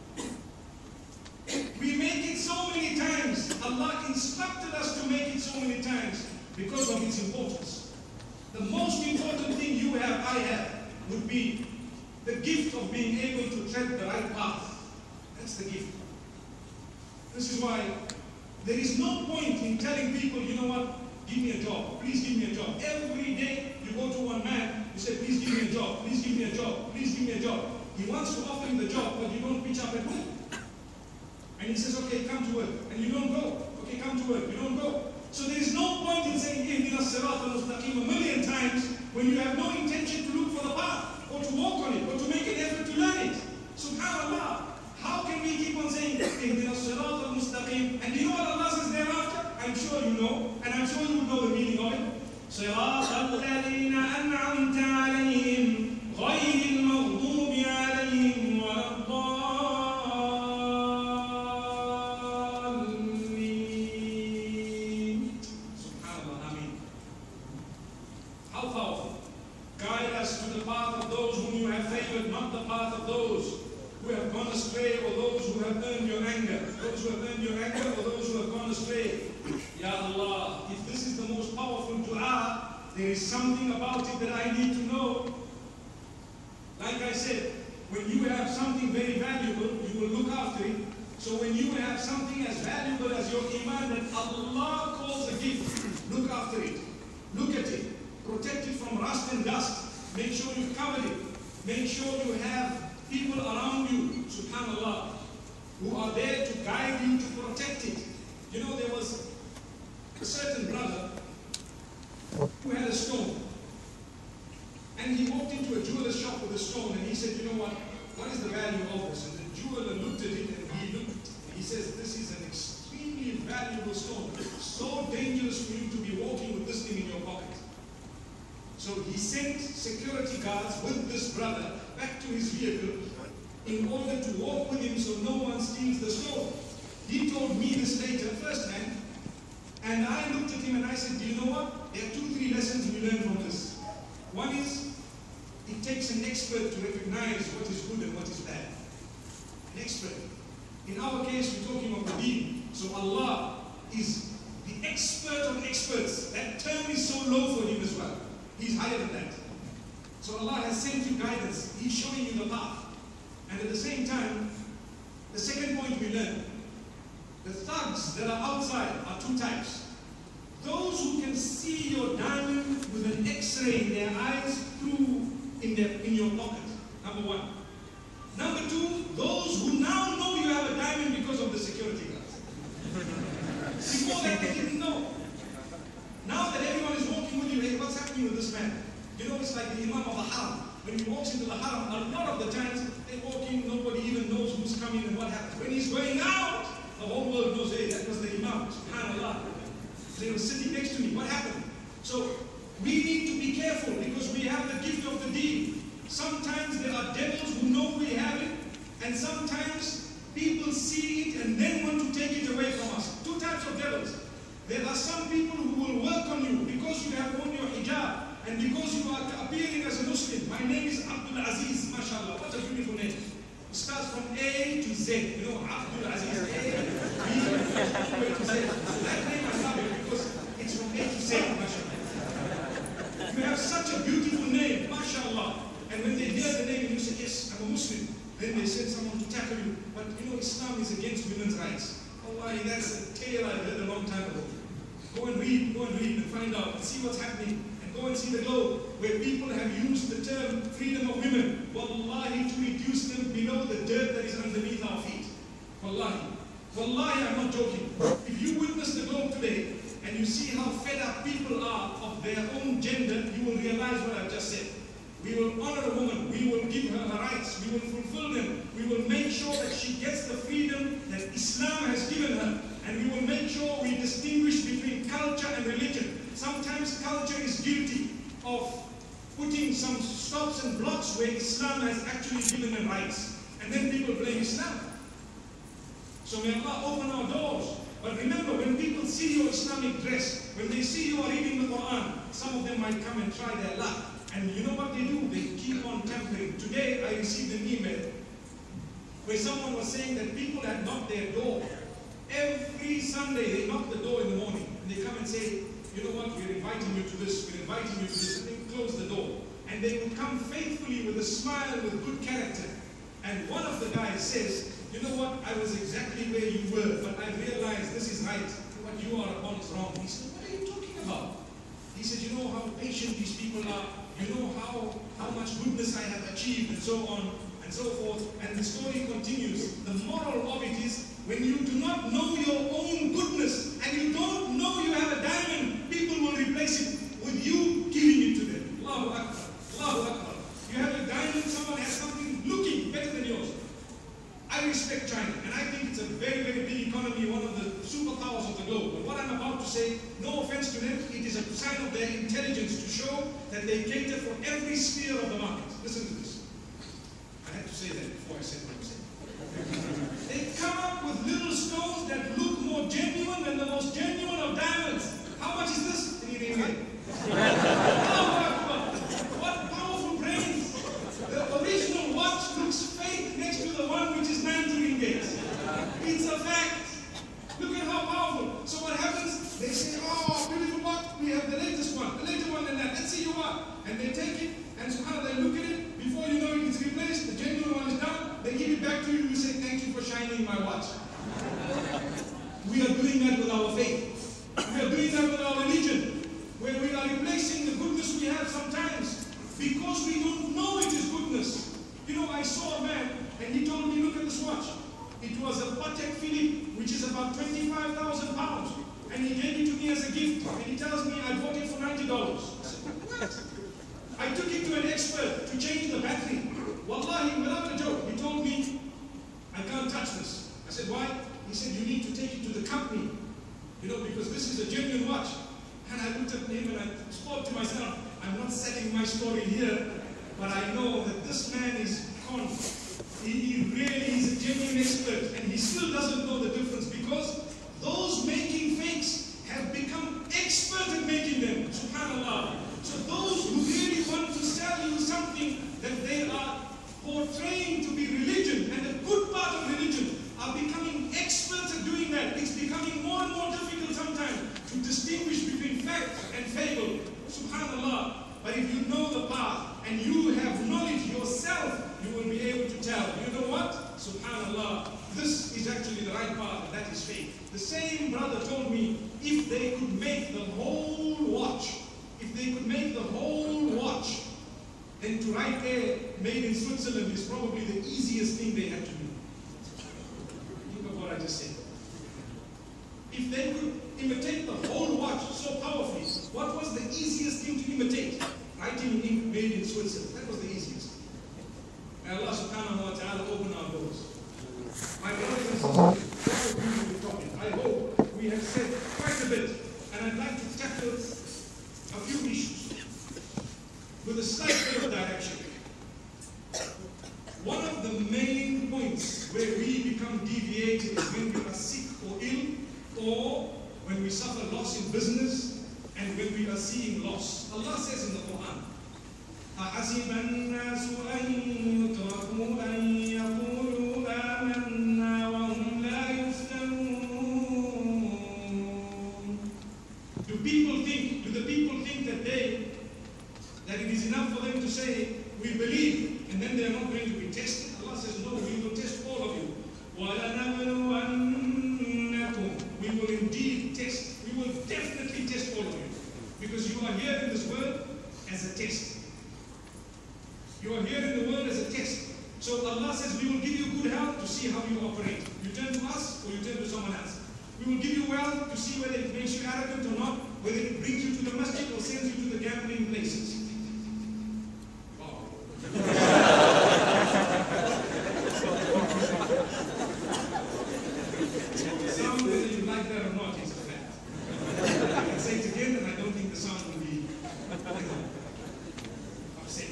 We make it so many times. Allah instructed us to make it so many times because of its importance. The most important thing you have, I have, would be the gift of being able to tread the right path. That's the gift. This is why there is no point in telling people, you know what, give me a job, please give me a job. Every day you go to one man, you say, please give me a job, please give me a job, please give me a job. He wants to offer you the job, but you don't pitch up at work. And he says, okay, come to work. And you don't go. Okay, come to work. You don't go. So there is no point in saying, Ihdina as-sirat al-mustaqim a million times when you have no intention to look for the path, or to walk on it, or to make an effort to learn it. SubhanAllah. How can we keep on saying, Ihdina as-sirat al-mustaqim? And you know what Allah says thereafter? I'm sure you know, and I'm sure you will know the meaning of it. صراط الذين أنعمت عليهم غير المغضوب عليهم ولا الضالين. Subhanallah, Ameen. How powerful. Guide us to the path of those whom you have favored, not the path of those who have gone astray, or those who have earned your anger. Those who have earned your anger, or those who have gone astray. Ya Allah, if this is the most powerful dua, there is something about it that I need to know. Like I said, when you have something very valuable, you will look after it. So when you have something as valuable as your iman that Allah calls a gift, look after it. Look at it. Protect it from rust and dust. Make sure you cover it. Make sure you have people around you, subhanallah, who are there to guide you to protect it. You know, there was a certain brother an extremely valuable stone, so dangerous for you to be walking with this thing in your pocket. So he sent security guards with this brother back to his vehicle in order to walk with him so no one steals the stone. He told me this later, firsthand, and I looked at him and I said, do you know what? There are 2-3 lessons we learn from this. One is, it takes an expert to recognize what is good and what is bad. An expert. In our case, we're talking of the deen. So Allah is the expert of experts. That term is so low for him as well. He's higher than that. So Allah has sent you guidance. He's showing you the path. And at the same time, the second point we learn, the thugs that are outside are 2 types. Those who can see your diamond with an X-ray in their eyes through in your pocket, number 1. Number 2, those who now know you have a diamond because of the security guards. Before that they didn't know. Now that everyone is walking with you, hey, what's happening with this man? You know, it's like the Imam of the Haram. When he walks into the Haram, a lot of the times they walk in, nobody even knows who's coming and what happens. When he's going out, the whole world knows, hey, that was the Imam. SubhanAllah. They were sitting next to me. What happened? So we need to be careful because we have the gift of the deen. Sometimes there are devils who know we have it, and sometimes people see it and then want to take it away from us. 2 types of devils. There are some people who will work on you because you have worn your hijab and because you are appearing as a Muslim. My name is Abdul Aziz, mashallah. What a beautiful name. It starts from A to Z. You know, Abdul Aziz, A, B, to Z. That name I love it because it's from A to Z, mashallah. You have such a beautiful name, mashallah. And when they hear the name and you say, yes, I'm a Muslim, then they send someone to tackle you. But you know, Islam is against women's rights. Wallahi, that's a tale I heard a long time ago. Go and read and find out, and see what's happening. And go and see the globe, where people have used the term freedom of women, wallahi, to reduce them below the dirt that is underneath our feet. Wallahi. Wallahi, I'm not joking. If you witness the globe today, and you see how fed up people are of their own gender, you will realize what I've just said. We will honor a woman, we will give her her rights, we will fulfill them, we will make sure that she gets the freedom that Islam has given her, and we will make sure we distinguish between culture and religion. Sometimes culture is guilty of putting some stops and blocks where Islam has actually given them rights, and then people blame Islam. So may Allah open our doors. But remember, when people see your Islamic dress, when they see you are reading the Quran, some of them might come and try their luck. And you know what they do? They keep on tampering. Today I received an email where someone was saying that people had knocked their door. Every Sunday they knock the door in the morning. And they come and say, you know what, we're inviting you to this, we're inviting you to this, and they close the door. And they will come faithfully with a smile, with good character. And one of the guys says, you know what, I was exactly where you were, but I realized this is right. What you are upon is wrong. He said, what are you talking about? He said, you know how patient these people are. You know how much goodness I have achieved, and so on and so forth. And the story continues. The moral of it is, when you do not know your own goodness, and you don't know you have a diamond, people will replace it with you giving it to them. Allahu Akbar. Allahu Akbar. You have a diamond, someone has something looking better than yours. I respect China, and I think it's a very, very big economy, one of the superpowers of the globe. But what I'm about to say, no offense to them, it is a sign of their intelligence to show that they cater for every sphere of the market. Listen to this. I had to say that before I said what I'm saying. They come up with little stones that look more genuine than the most genuine of diamonds. How much is this? Can you name it? What powerful brains! The original watch looks fake next to the one which is 90 ringgit. It's a fact. Look at how powerful. So what happens? They say, oh, beautiful watch, we have the latest one, the later one than that. Let's see you what. And they take it, and subhanAllah, they look at it. Before you know it, it's replaced. The genuine one is done. They give it back to you. You say, thank you for shining my watch. We are doing that with our faith. We are doing that with our religion, where we are replacing the goodness we have sometimes because we don't know it is goodness. You know, I saw a man, and he told me, look at this watch. It was a Patek Philippe, which is about 25,000 pounds. And he gave it to me as a gift. And he tells me I bought it for $90. I said, what? I took it to an expert to change the battery. Wallahi, without a joke, he told me, I can't touch this. I said, why? He said, you need to take it to the company, because this is a genuine watch. And I looked at him and I spoke to myself, I'm not selling my story here, but I know that this man is con. He really is a genuine expert, and he still doesn't know the difference, because those making fakes have become expert at making them. Subhanallah. So those who really want to sell you something that they are portraying to be religion and a good part of religion are becoming experts at doing that. It's becoming more and more difficult sometimes to distinguish between fact and fable. Subhanallah. But if you know the path and you have knowledge yourself, you will be able to tell. You know what? Subhanallah. This is actually the right path, and that is faith. The same brother told me if they could make the whole watch, then to write there, made in Switzerland, is probably the easiest thing they had to do. Think of what I just said. If they could imitate the whole watch so powerfully, what was the easiest thing to imitate? Writing in ink made in Switzerland. That was the easiest. May Allah subhanahu wa ta'ala open our doors. My brothers and sisters, very beautiful topic. I hope we have said quite a bit, and I'd like to tackle a few issues with a slight bit of direction. One of the main points where we become deviated is when we are sick or ill, or when we suffer loss in business, and when we are seeing loss. Allah says in the Quran, أَحَسِبَ النَّاسُ أَن يُتْرَكُوا أَن يَقُولُوا آمَنَّا وَهُمْ لَا يُفْتَنُونَ. Do the people think that it is enough for them to say, we believe, and then they are not going to be tested? Allah says, no, we will test all of you. وَلَنَبْلُوَنَّكُمْ. We will indeed test. We will definitely test all of you. Because you are here in this world as a test. You are here in the world as a test. So Allah says, we will give you good health to see how you operate. You turn to us or you turn to someone else. We will give you wealth to see whether it makes you arrogant or not, whether it brings you to the masjid or sends you to the gambling places. Wow. Some, whether you like that or not, is a fact. I can say it again, and I don't think the sound will be upset.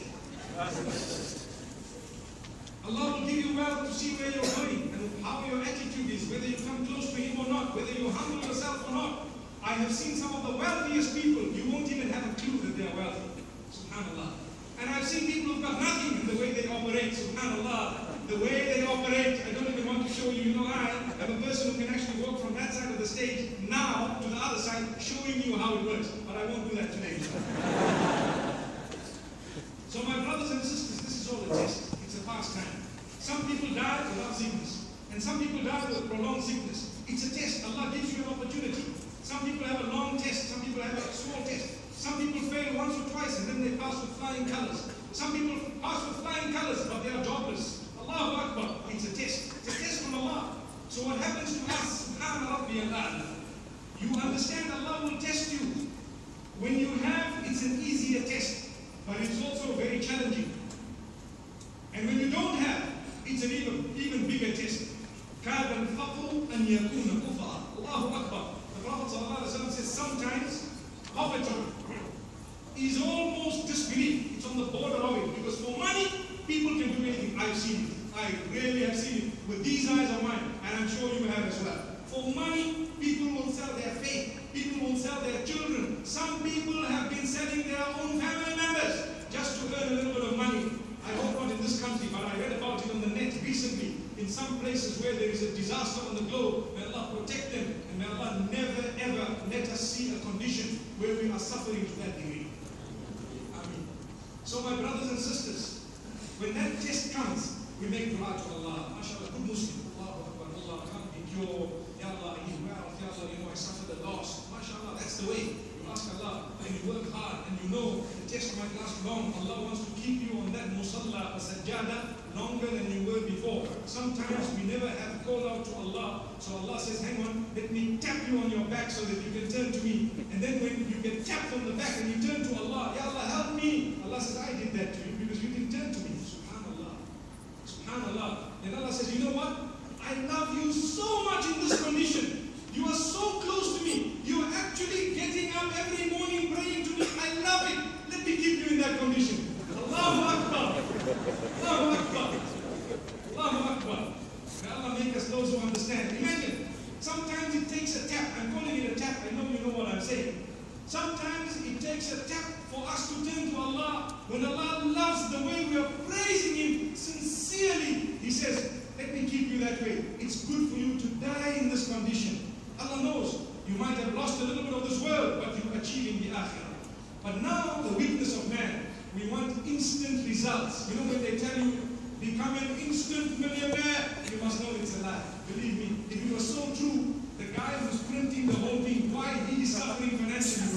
Allah will give you wealth to see where you're going and how your attitude is, whether you come close to Him or not, whether you humble yourself or not. I have seen some of the wealthiest people, you won't even have a clue that they are wealthy. Subhanallah. And I've seen people who've got nothing in the way they operate. Subhanallah. The way they operate, I don't even want to show you. I am a person who can actually walk from that side of the stage now to the other side, showing you how it works. But I won't do that today. So my brothers and sisters, this is all a test. It's a pastime. Some people die without sickness, and some people die with prolonged sickness. It's a test. Allah gives you an opportunity. Some people have a long test, some people have a small test. Some people fail once or twice and then they pass with flying colors. Some people pass with flying colors, but they are jobless. Allahu Akbar. It's a test. It's a test from Allah. So what happens to us, Subhana Rabbi al-A'la, you understand Allah will test you. When you have, it's an easier test, but it's also very challenging. And when you don't have, it's an even bigger test. كَادَ الْفَقْرُ أَنْ يَكُونَ كُفْرًا. Allahu Akbar. The Prophet ﷺ says sometimes poverty is almost disbelief. It's on the border of it. Because for money, people can do anything. I've seen it. I really have seen it with these eyes of mine. And I'm sure you have as well. For money, people will sell their faith. People will sell their children. Some people have been selling their own family members just to earn a little bit of money. I hope not in this country, but I read about it on the net recently. In some places where there is a disaster on the globe, may Allah protect them, and may Allah never ever let us see a condition where we are suffering to that degree. Ameen. So my brothers and sisters, when that test comes, we make dua to Allah. MashaAllah, good Muslim. Allahu Akbar, Allah, I can't be cured. Ya Allah, I need wealth. Ya Allah, I suffered a loss. MashaAllah, that's the way. You ask Allah, and you work hard, and you know the test might last long. Allah wants to keep you on that musalla, a sajjada, longer than you were before. Sometimes we never have called out to Allah. So Allah says, hang on, let me tap you on your back so that you can turn to me. And then when you get tapped on the back and you turn to Allah, Ya Allah, help me. Allah says, I did that to you because you didn't turn to me. Subhanallah. Subhanallah. And Allah says, you know what? I love you so much in this condition takes a tap. I'm calling it a tap. I know you know what I'm saying. Sometimes it takes a tap for us to turn to Allah. When Allah loves the way we are praising Him sincerely, He says, let me keep you that way. It's good for you to die in this condition. Allah knows you might have lost a little bit of this world, but you're achieving the akhirah. But now, the weakness of man, we want instant results. You know when they tell you, become an instant millionaire, you must know it's a lie. Believe me, if it was so true, the guy who's printing the whole thing, why he is suffering financially?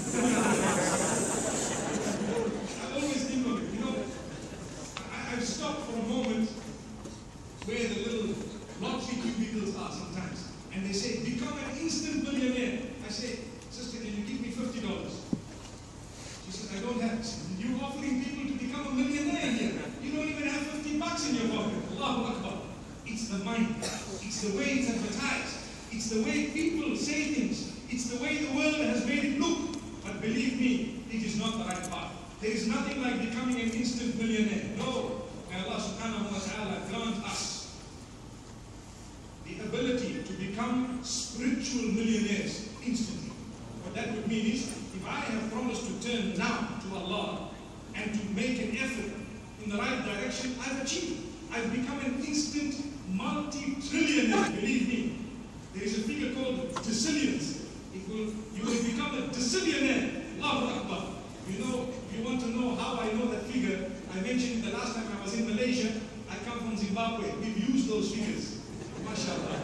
I always think of it. You know, I've stopped for a moment where the little lottery cubicles are sometimes, and they say, become an instant millionaire. I say, sister, can you give me $50? She says, I don't have. You're offering people to become a millionaire here. You don't even have $50 in your pocket. Allahu Akbar. It's the mind. It's the way it's advertised. It's the way people say things. It's the way the world has made it look. But believe me, it is not the right path. There is nothing like becoming an instant millionaire. No. May Allah subhanahu wa ta'ala grant us the ability to become spiritual millionaires instantly. What that would mean is, if I have promised to turn now to Allah and to make an effort in the right direction, I've achieved. I've become an instant multi-trillionaire, believe me. There is a figure called decillions. You will become a decillionaire. Allahu Akbar. You know, if you want to know how I know that figure, I mentioned the last time I was in Malaysia, I come from Zimbabwe. We've used those figures. MashaAllah.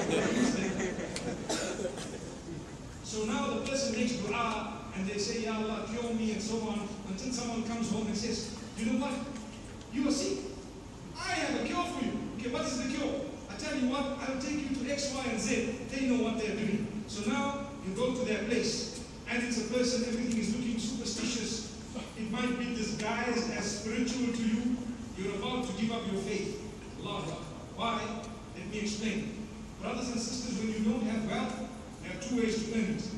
So now the person makes dua and they say, Ya Allah, cure me and so on, until someone comes home and says, you know what? You are sick. I have a cure for you. Okay, what is the cure? I tell you what, I'll take you to X, Y, and Z. They know what they're doing. So now you go to their place and it's a person, everything is looking superstitious. It might be disguised as spiritual to you. You're about to give up your faith. Allah. Why? Let me explain. Brothers and sisters, when you don't have wealth, there are two ways to earn it.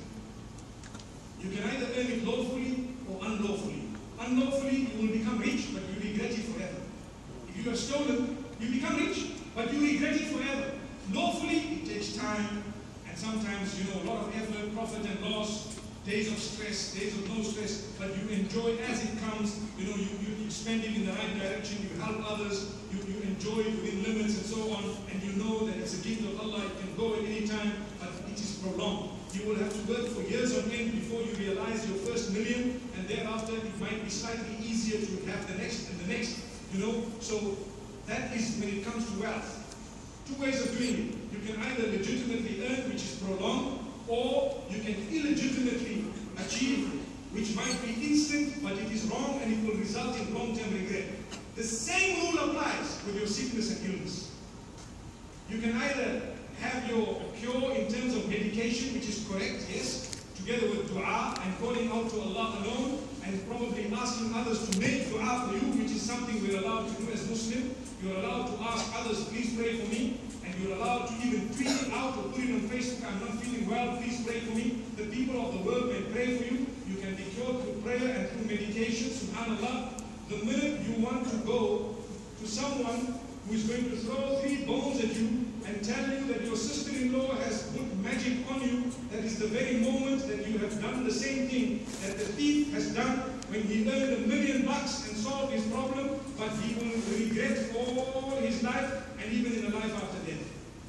You can either earn it lawfully or unlawfully. Unlawfully, you will become rich, but you regret it forever. If you have stolen, you become rich, but you regret it forever. Lawfully, it takes time, and sometimes, you know, a lot of effort, profit and loss, days of stress, days of no stress, but you enjoy as it comes. You know, you spend it in the right direction, you help others, you enjoy it within limits and so on, and you know that it's a gift of Allah, it can go at any time, but it is prolonged. You will have to work for years on end before you realize your first million, and thereafter it might be slightly easier to have the next and the next, you know. So that is when it comes to wealth. Two ways of doing it. You can either legitimately earn, which is prolonged, or you can illegitimately achieve, which might be instant, but it is wrong and it will result in long-term regret. The same rule applies with your sickness and illness. You can either have your cure in terms of medication, which is correct, yes, together with dua and calling out to Allah alone, and probably asking others to make dua for you, which is something we're allowed to do as Muslim. You're allowed to ask others, please pray for me, and you're allowed to even tweet it out or put it on Facebook, I'm not feeling well, please pray for me. The people of the world may pray for you. You can be cured through prayer and through medication, subhanAllah. The minute you want to go to someone who is going to throw 3 bones at you and tell you that your sister-in-law has put magic on you, that is the very moment that you have done the same thing that the thief has done when he earned $1 million and solved his problem, but he will regret all his life and even in a life after death.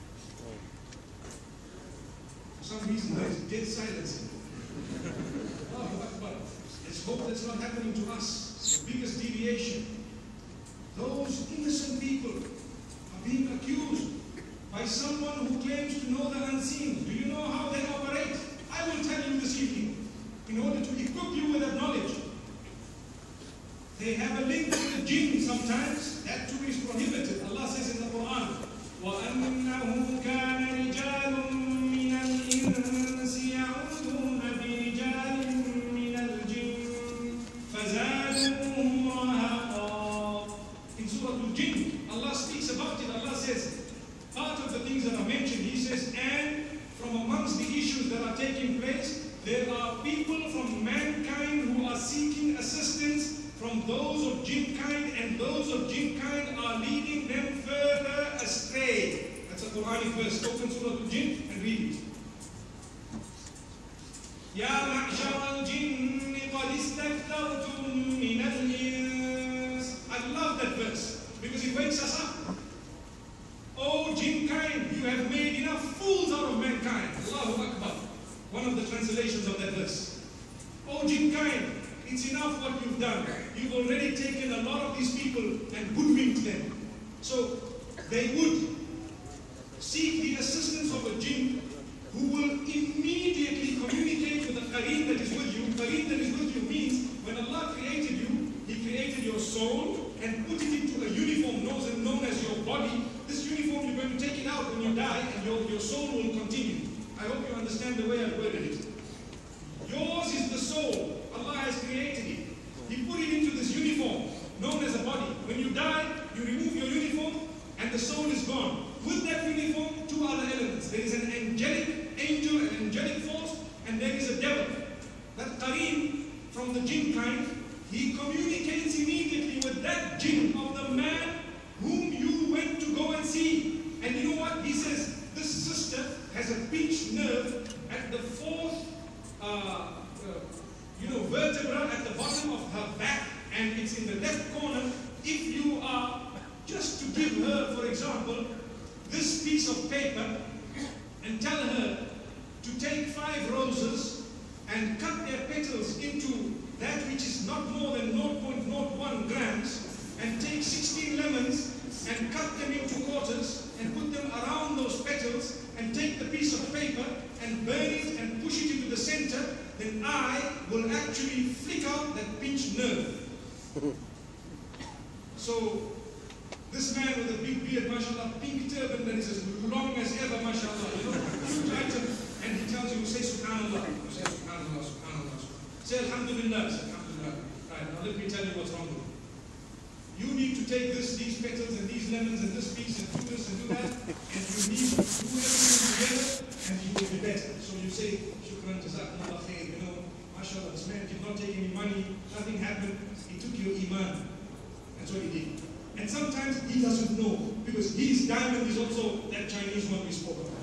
For some reason there is dead silence. Let's hope that's not happening to us. It's the biggest deviation. Those innocent people are being accused by someone who claims to know the unseen. Do you know how they operate? I will tell you this evening, in order to equip you with that knowledge. They have a link with the jinn sometimes. That too is prohibited. Allah says in the Quran, وَأَنَّهُ كَانَ رِجَالٌ مِّنَ الْإِنسِ يَعُوذُونَ بِرِجَالٍ مِّنَ الْجِنِّ فَزَادُوهُمْ رَهَقًا. In Surah Al-Jinn, Allah speaks about it. Allah says, part of the things that are mentioned, He says, and from amongst the issues that are taking place, there are people from mankind who are seeking assistance from those of jinn kind, and those of jinn kind are leading them further astray. That's a Quranic verse. Open Surah Al-Jinn and read it. يا معشر الجن قد استكثرتم من الإنس. I love that verse because it wakes us up. Oh jinn kind, you have made enough fools out of mankind. Allahu Akbar. One of the translations of that verse. Oh jinn kind, it's enough what you've done. You've already taken a lot of these people and hoodwinked them. So they would seek the assistance of a jinn who will immediately communicate with the qareen that is with you. Qareen that is with you means when Allah created you, He created your soul and put it into a uniform known as your body. This uniform, you're going to take it out when you die and your soul will continue. I hope you understand the way I've worded it. Yours is the soul. Allah has created it. He put it into this uniform known as a body. When you die, you remove your uniform and the soul is gone. With that uniform, two other elements. There is an angelic angel, an angelic force, and there is a devil. That qareen from the jinn kind, he communicates immediately with that jinn of the man whom you went to go and see. And you know what? He says, this sister has a pinched nerve at the fourth vertebra at the bottom of her back, and it's in the left corner. If you are just to give her, for example, this piece of paper and tell her to take 5 roses and cut their petals into that which is not more than 0.01 grams, and take 16 lemons and cut them into quarters and put them around those petals, and take the piece of paper and burn it and push it into the center, then I will actually flick out that pinched nerve. So this man with a big beard, mashallah, pink turban that is as long as ever, mashallah, huge item, and he tells you, say subhanallah, you say subhanallah, subhanallah, say alhamdulillah, say alhamdulillah. Right, now let me tell you what's wrong with you. You need to take these petals and these lemons and this piece and do this and do that, and you need to do everything together, and you will be better. So you say, shukran, jazakumullah khair, mashallah, this man did not take any money, nothing happened, he took your iman. That's what he did. And sometimes he doesn't know, because his diamond is also that Chinese one we spoke about.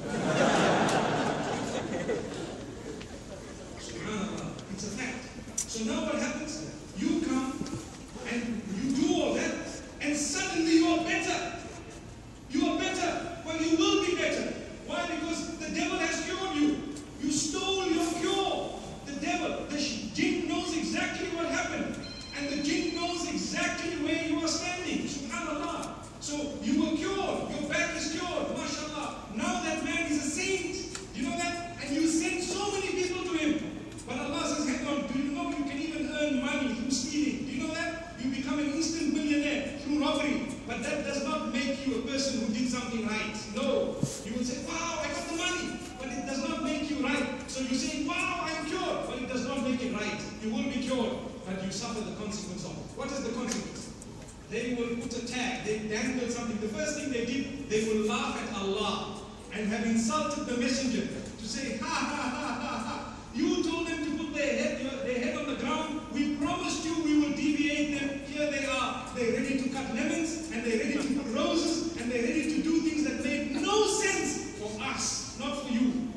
Subhanallah, it's a fact. So now what happens? You come and you do all that, and suddenly you are better. You are better. Well, you will be better. Why? Because the devil has cured you. You stole your cure. The devil, the jinn knows exactly what happened. And the jinn knows exactly where you are standing. Subhanallah. So you were cured. Your back is cured. MashaAllah. Now that man is a saint. You know that? And you send so many people to him. But Allah says, hang on, do you know you can even earn money through stealing? Do you know that? You become an instant millionaire through robbery. But that does not make you a person who did something right. No. You will say, wow, I got the money. But it does not make you right. So you say, wow, I am cured. But it does not make it right. You will be cured. But you suffer the consequence of it. What is the consequence? They will put a tag, they dangle something. The first thing they did, they will laugh at Allah and have insulted the messenger to say, ha ha ha ha ha. You told them to put their head on the ground. We promised you we will deviate them. Here they are. They're ready to cut lemons, and they're ready to put roses, and they're ready to do things that made no sense for us, not for you.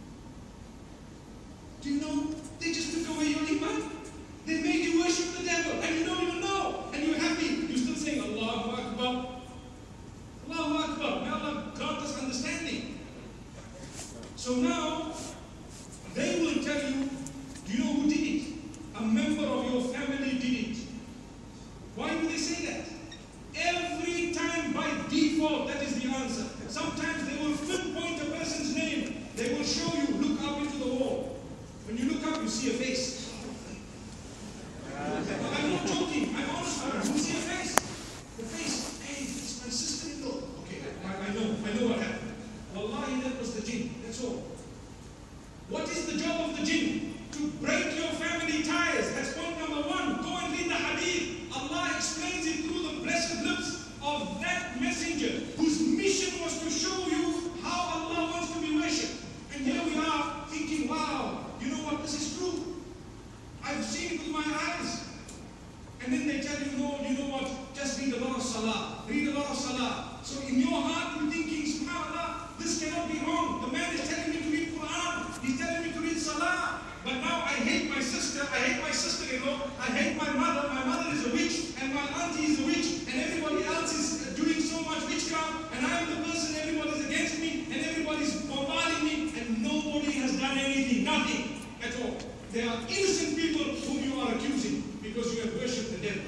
Do you know? They just took away your iman. They made you worship the devil, and you don't even know, and you're happy. You're still saying, Allahu Akbar. Allahu Akbar. May Allah grant us understanding. So now, they will tell you, do you know who did it? A member of your family did it. Why do they say that? Every time by default, that is the answer. Sometimes they will pinpoint a person's name. They will show you, look up into the wall. When you look up, you see a face. I'm not joking, I'm honest with you. You see a face? The face, hey, it's my sister-in-law. Okay, I know what happened. Wallahi, that was the jinn, that's all. What is the job of the jinn? To break your family ties. That's point number 1. Go and read the hadith. Allah explains it through the blessed lips of that messenger whose mission was to show you how Allah wants to be worshipped. And here we are thinking, wow, you know what, this is true. I've seen it with my eyes. And then they tell you, no, you know what, just read a lot of salah. Read a lot of salah. So in your heart you're thinking, subhanAllah, this cannot be wrong. The man is telling me to read Quran. He's telling me to read salah. But now there are innocent people whom you are accusing because you have worshipped the dead.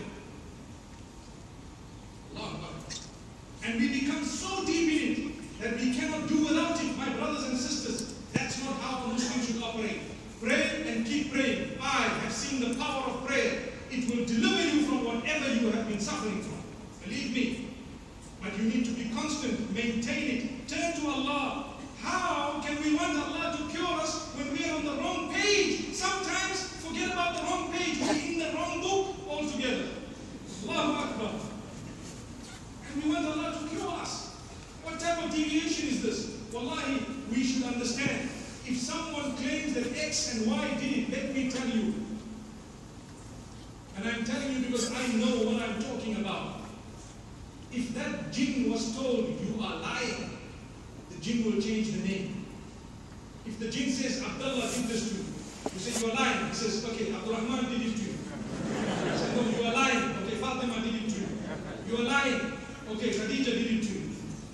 Allah Akbar. And we become so deep in it that we cannot do without it, my brothers and sisters. That's not how a Muslim should operate. Pray and keep praying. I have seen the power of prayer. It will deliver you from whatever you have been suffering from. Believe me. But you need to be constant, maintain it, turn to Allah. How can we want Allah to cure us when we are on the wrong page? Sometimes forget about the wrong page, we're in the wrong book altogether. Allahu Akbar. And we want Allah to cure us. What type of deviation is this? Wallahi, we should understand. If someone claims that X and Y did it, let me tell you. And I'm telling you because I know what I'm talking about. If that jinn was told, you are lying, the jinn will change the name. If the jinn says, Abdullah did this to you, you say, you are lying. He says, okay, Abdul Rahman did it to you. He says, no, you are lying. Okay, Fatima did it to you. You are lying. Okay, Khadija did it to you.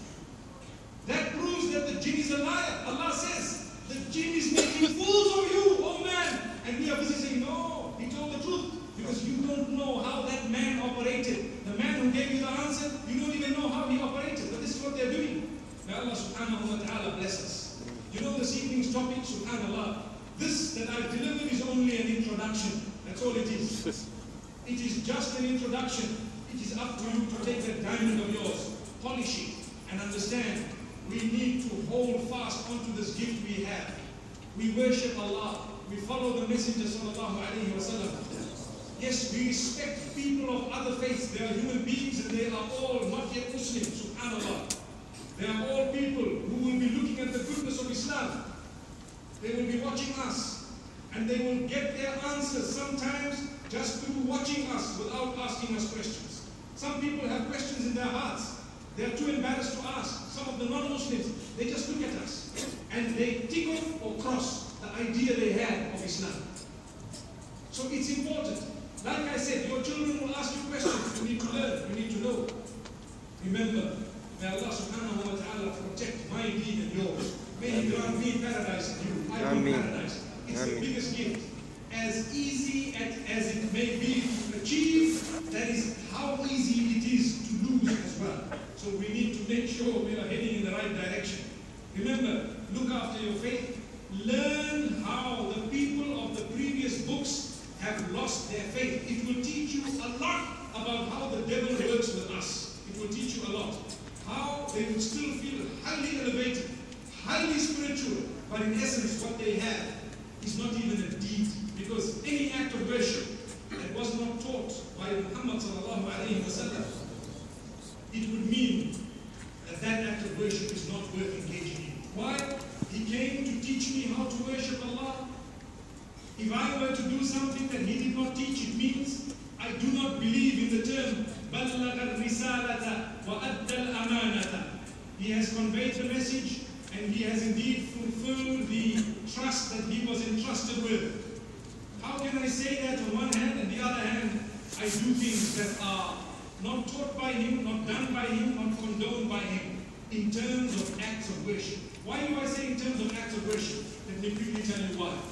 That proves that the jinn is a liar. Allah says, the jinn is making fools of you, oh man. And we are busy saying, no, he told the truth. Because you don't know how that man operated. The man who gave you the answer, you don't even know how he operated. But this is what they're doing. May Allah subhanahu wa ta'ala bless us. You know this evening's topic, subhanallah. This that I've delivered is only an introduction. That's all it is. It is just an introduction. It is up to you to take that diamond of yours, polish it, and understand we need to hold fast onto this gift we have. We worship Allah. We follow the Messenger sallallahu alayhi wa sallam. Yes, we respect people of other faiths. They are human beings and they are all not yet Muslim, subhanAllah. They are all people who will be looking at the goodness of Islam. They will be watching us and they will get their answers sometimes just through watching us without asking us questions. Some people have questions in their hearts. They are too embarrassed to ask. Some of the non-Muslims, they just look at us and they tick off or cross the idea they had of Islam. So it's important. Like I said, your children will ask you questions. You need to learn. You need to know. Remember, may Allah subhanahu wa ta'ala protect my deen and yours. May He grant me paradise and you. I want paradise. It's the biggest gift. As easy as it may be to achieve, that is how easy it is to lose as well. So we need to make sure we are heading in the right direction. Remember, look after your faith. Learn how the people of the previous books have lost their faith. It will teach you a lot about how the devil works with us. It will teach you a lot. How they will still feel highly elevated, highly spiritual, but in essence what they have is not even a deed. Because any act of worship that was not taught by Muhammad sallallahu alayhi wa sallam, it would mean that that act of worship is not worth engaging in. Why? He came to teach me how to worship Allah. If I were to do something that he did not teach, it means I do not believe in the term بَلَّغَ الرِّسَالَةَ وَأَدَّى الْأَمَانَةَ. He has conveyed the message and he has indeed fulfilled the trust that he was entrusted with. How can I say that on one hand, and the other hand, I do things that are not taught by him, not done by him, not condoned by him, in terms of acts of worship. Why do I say in terms of acts of worship? Let me quickly tell you why.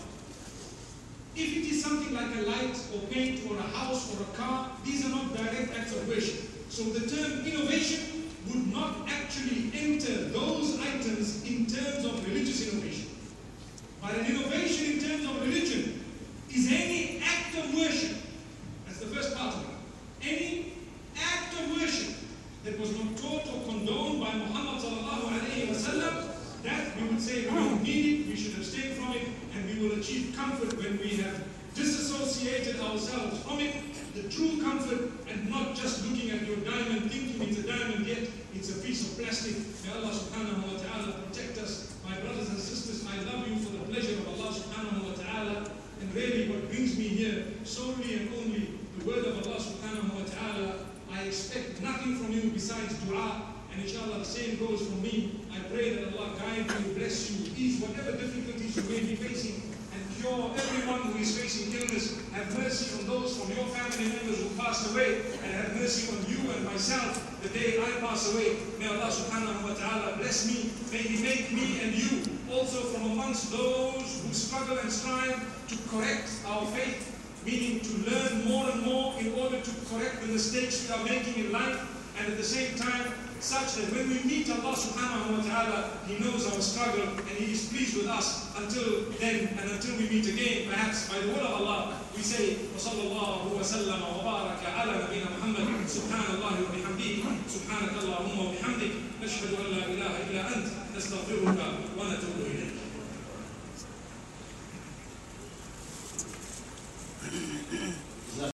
If it is something like a light or paint or a house or a car, these are not direct acts of worship. So the term innovation would not actually enter those items in terms of religious innovation. But an innovation in terms of religion is any act of worship. That's the first part of it. Any act of worship that was not taught or condoned by Muhammad sallallahu alayhi wa sallam, that we would say we don't need it, we should abstain from it, and we will achieve comfort when we have disassociated ourselves from it, the true comfort, and not just looking at your diamond thinking it's a diamond, yet it's a piece of plastic. May Allah subhanahu wa ta'ala protect us. My brothers and sisters, I love you for the pleasure of Allah subhanahu wa ta'ala, and really what brings me here, solely and only the word of Allah subhanahu wa ta'ala. I expect nothing from you besides dua. And inshallah the same goes for me. I pray that Allah guide you, bless you, ease whatever difficulties you may be facing, and cure everyone who is facing illness. Have mercy on those from your family members who passed away, and have mercy on you and myself the day I pass away. May Allah subhanahu wa ta'ala bless me. May He make me and you also from amongst those who struggle and strive to correct our faith, meaning to learn more and more in order to correct the mistakes we are making in life, and at the same time, such that when we meet Allah subhanahu wa ta'ala, He knows our struggle and He is pleased with us until then and until we meet again, perhaps by the will of Allah. We say, وَصَلَّى اللَّهُ وَسَلَّمَ وَبَارَكَ عَلَى نَبِينَا مُحَمَّدٍ سُبْحَانَ اللَّهِ وَبِحَمْدِهِ سُبْحَانَكَ اللَّهُمَّ وَبِحَمْدِكَ نَشْهَدُ أَن لَا إِلَهَ إِلَّا أَنْتَ نَسْتَغْفِرُكَ وَنَتُوبُ إِلَيْكَ.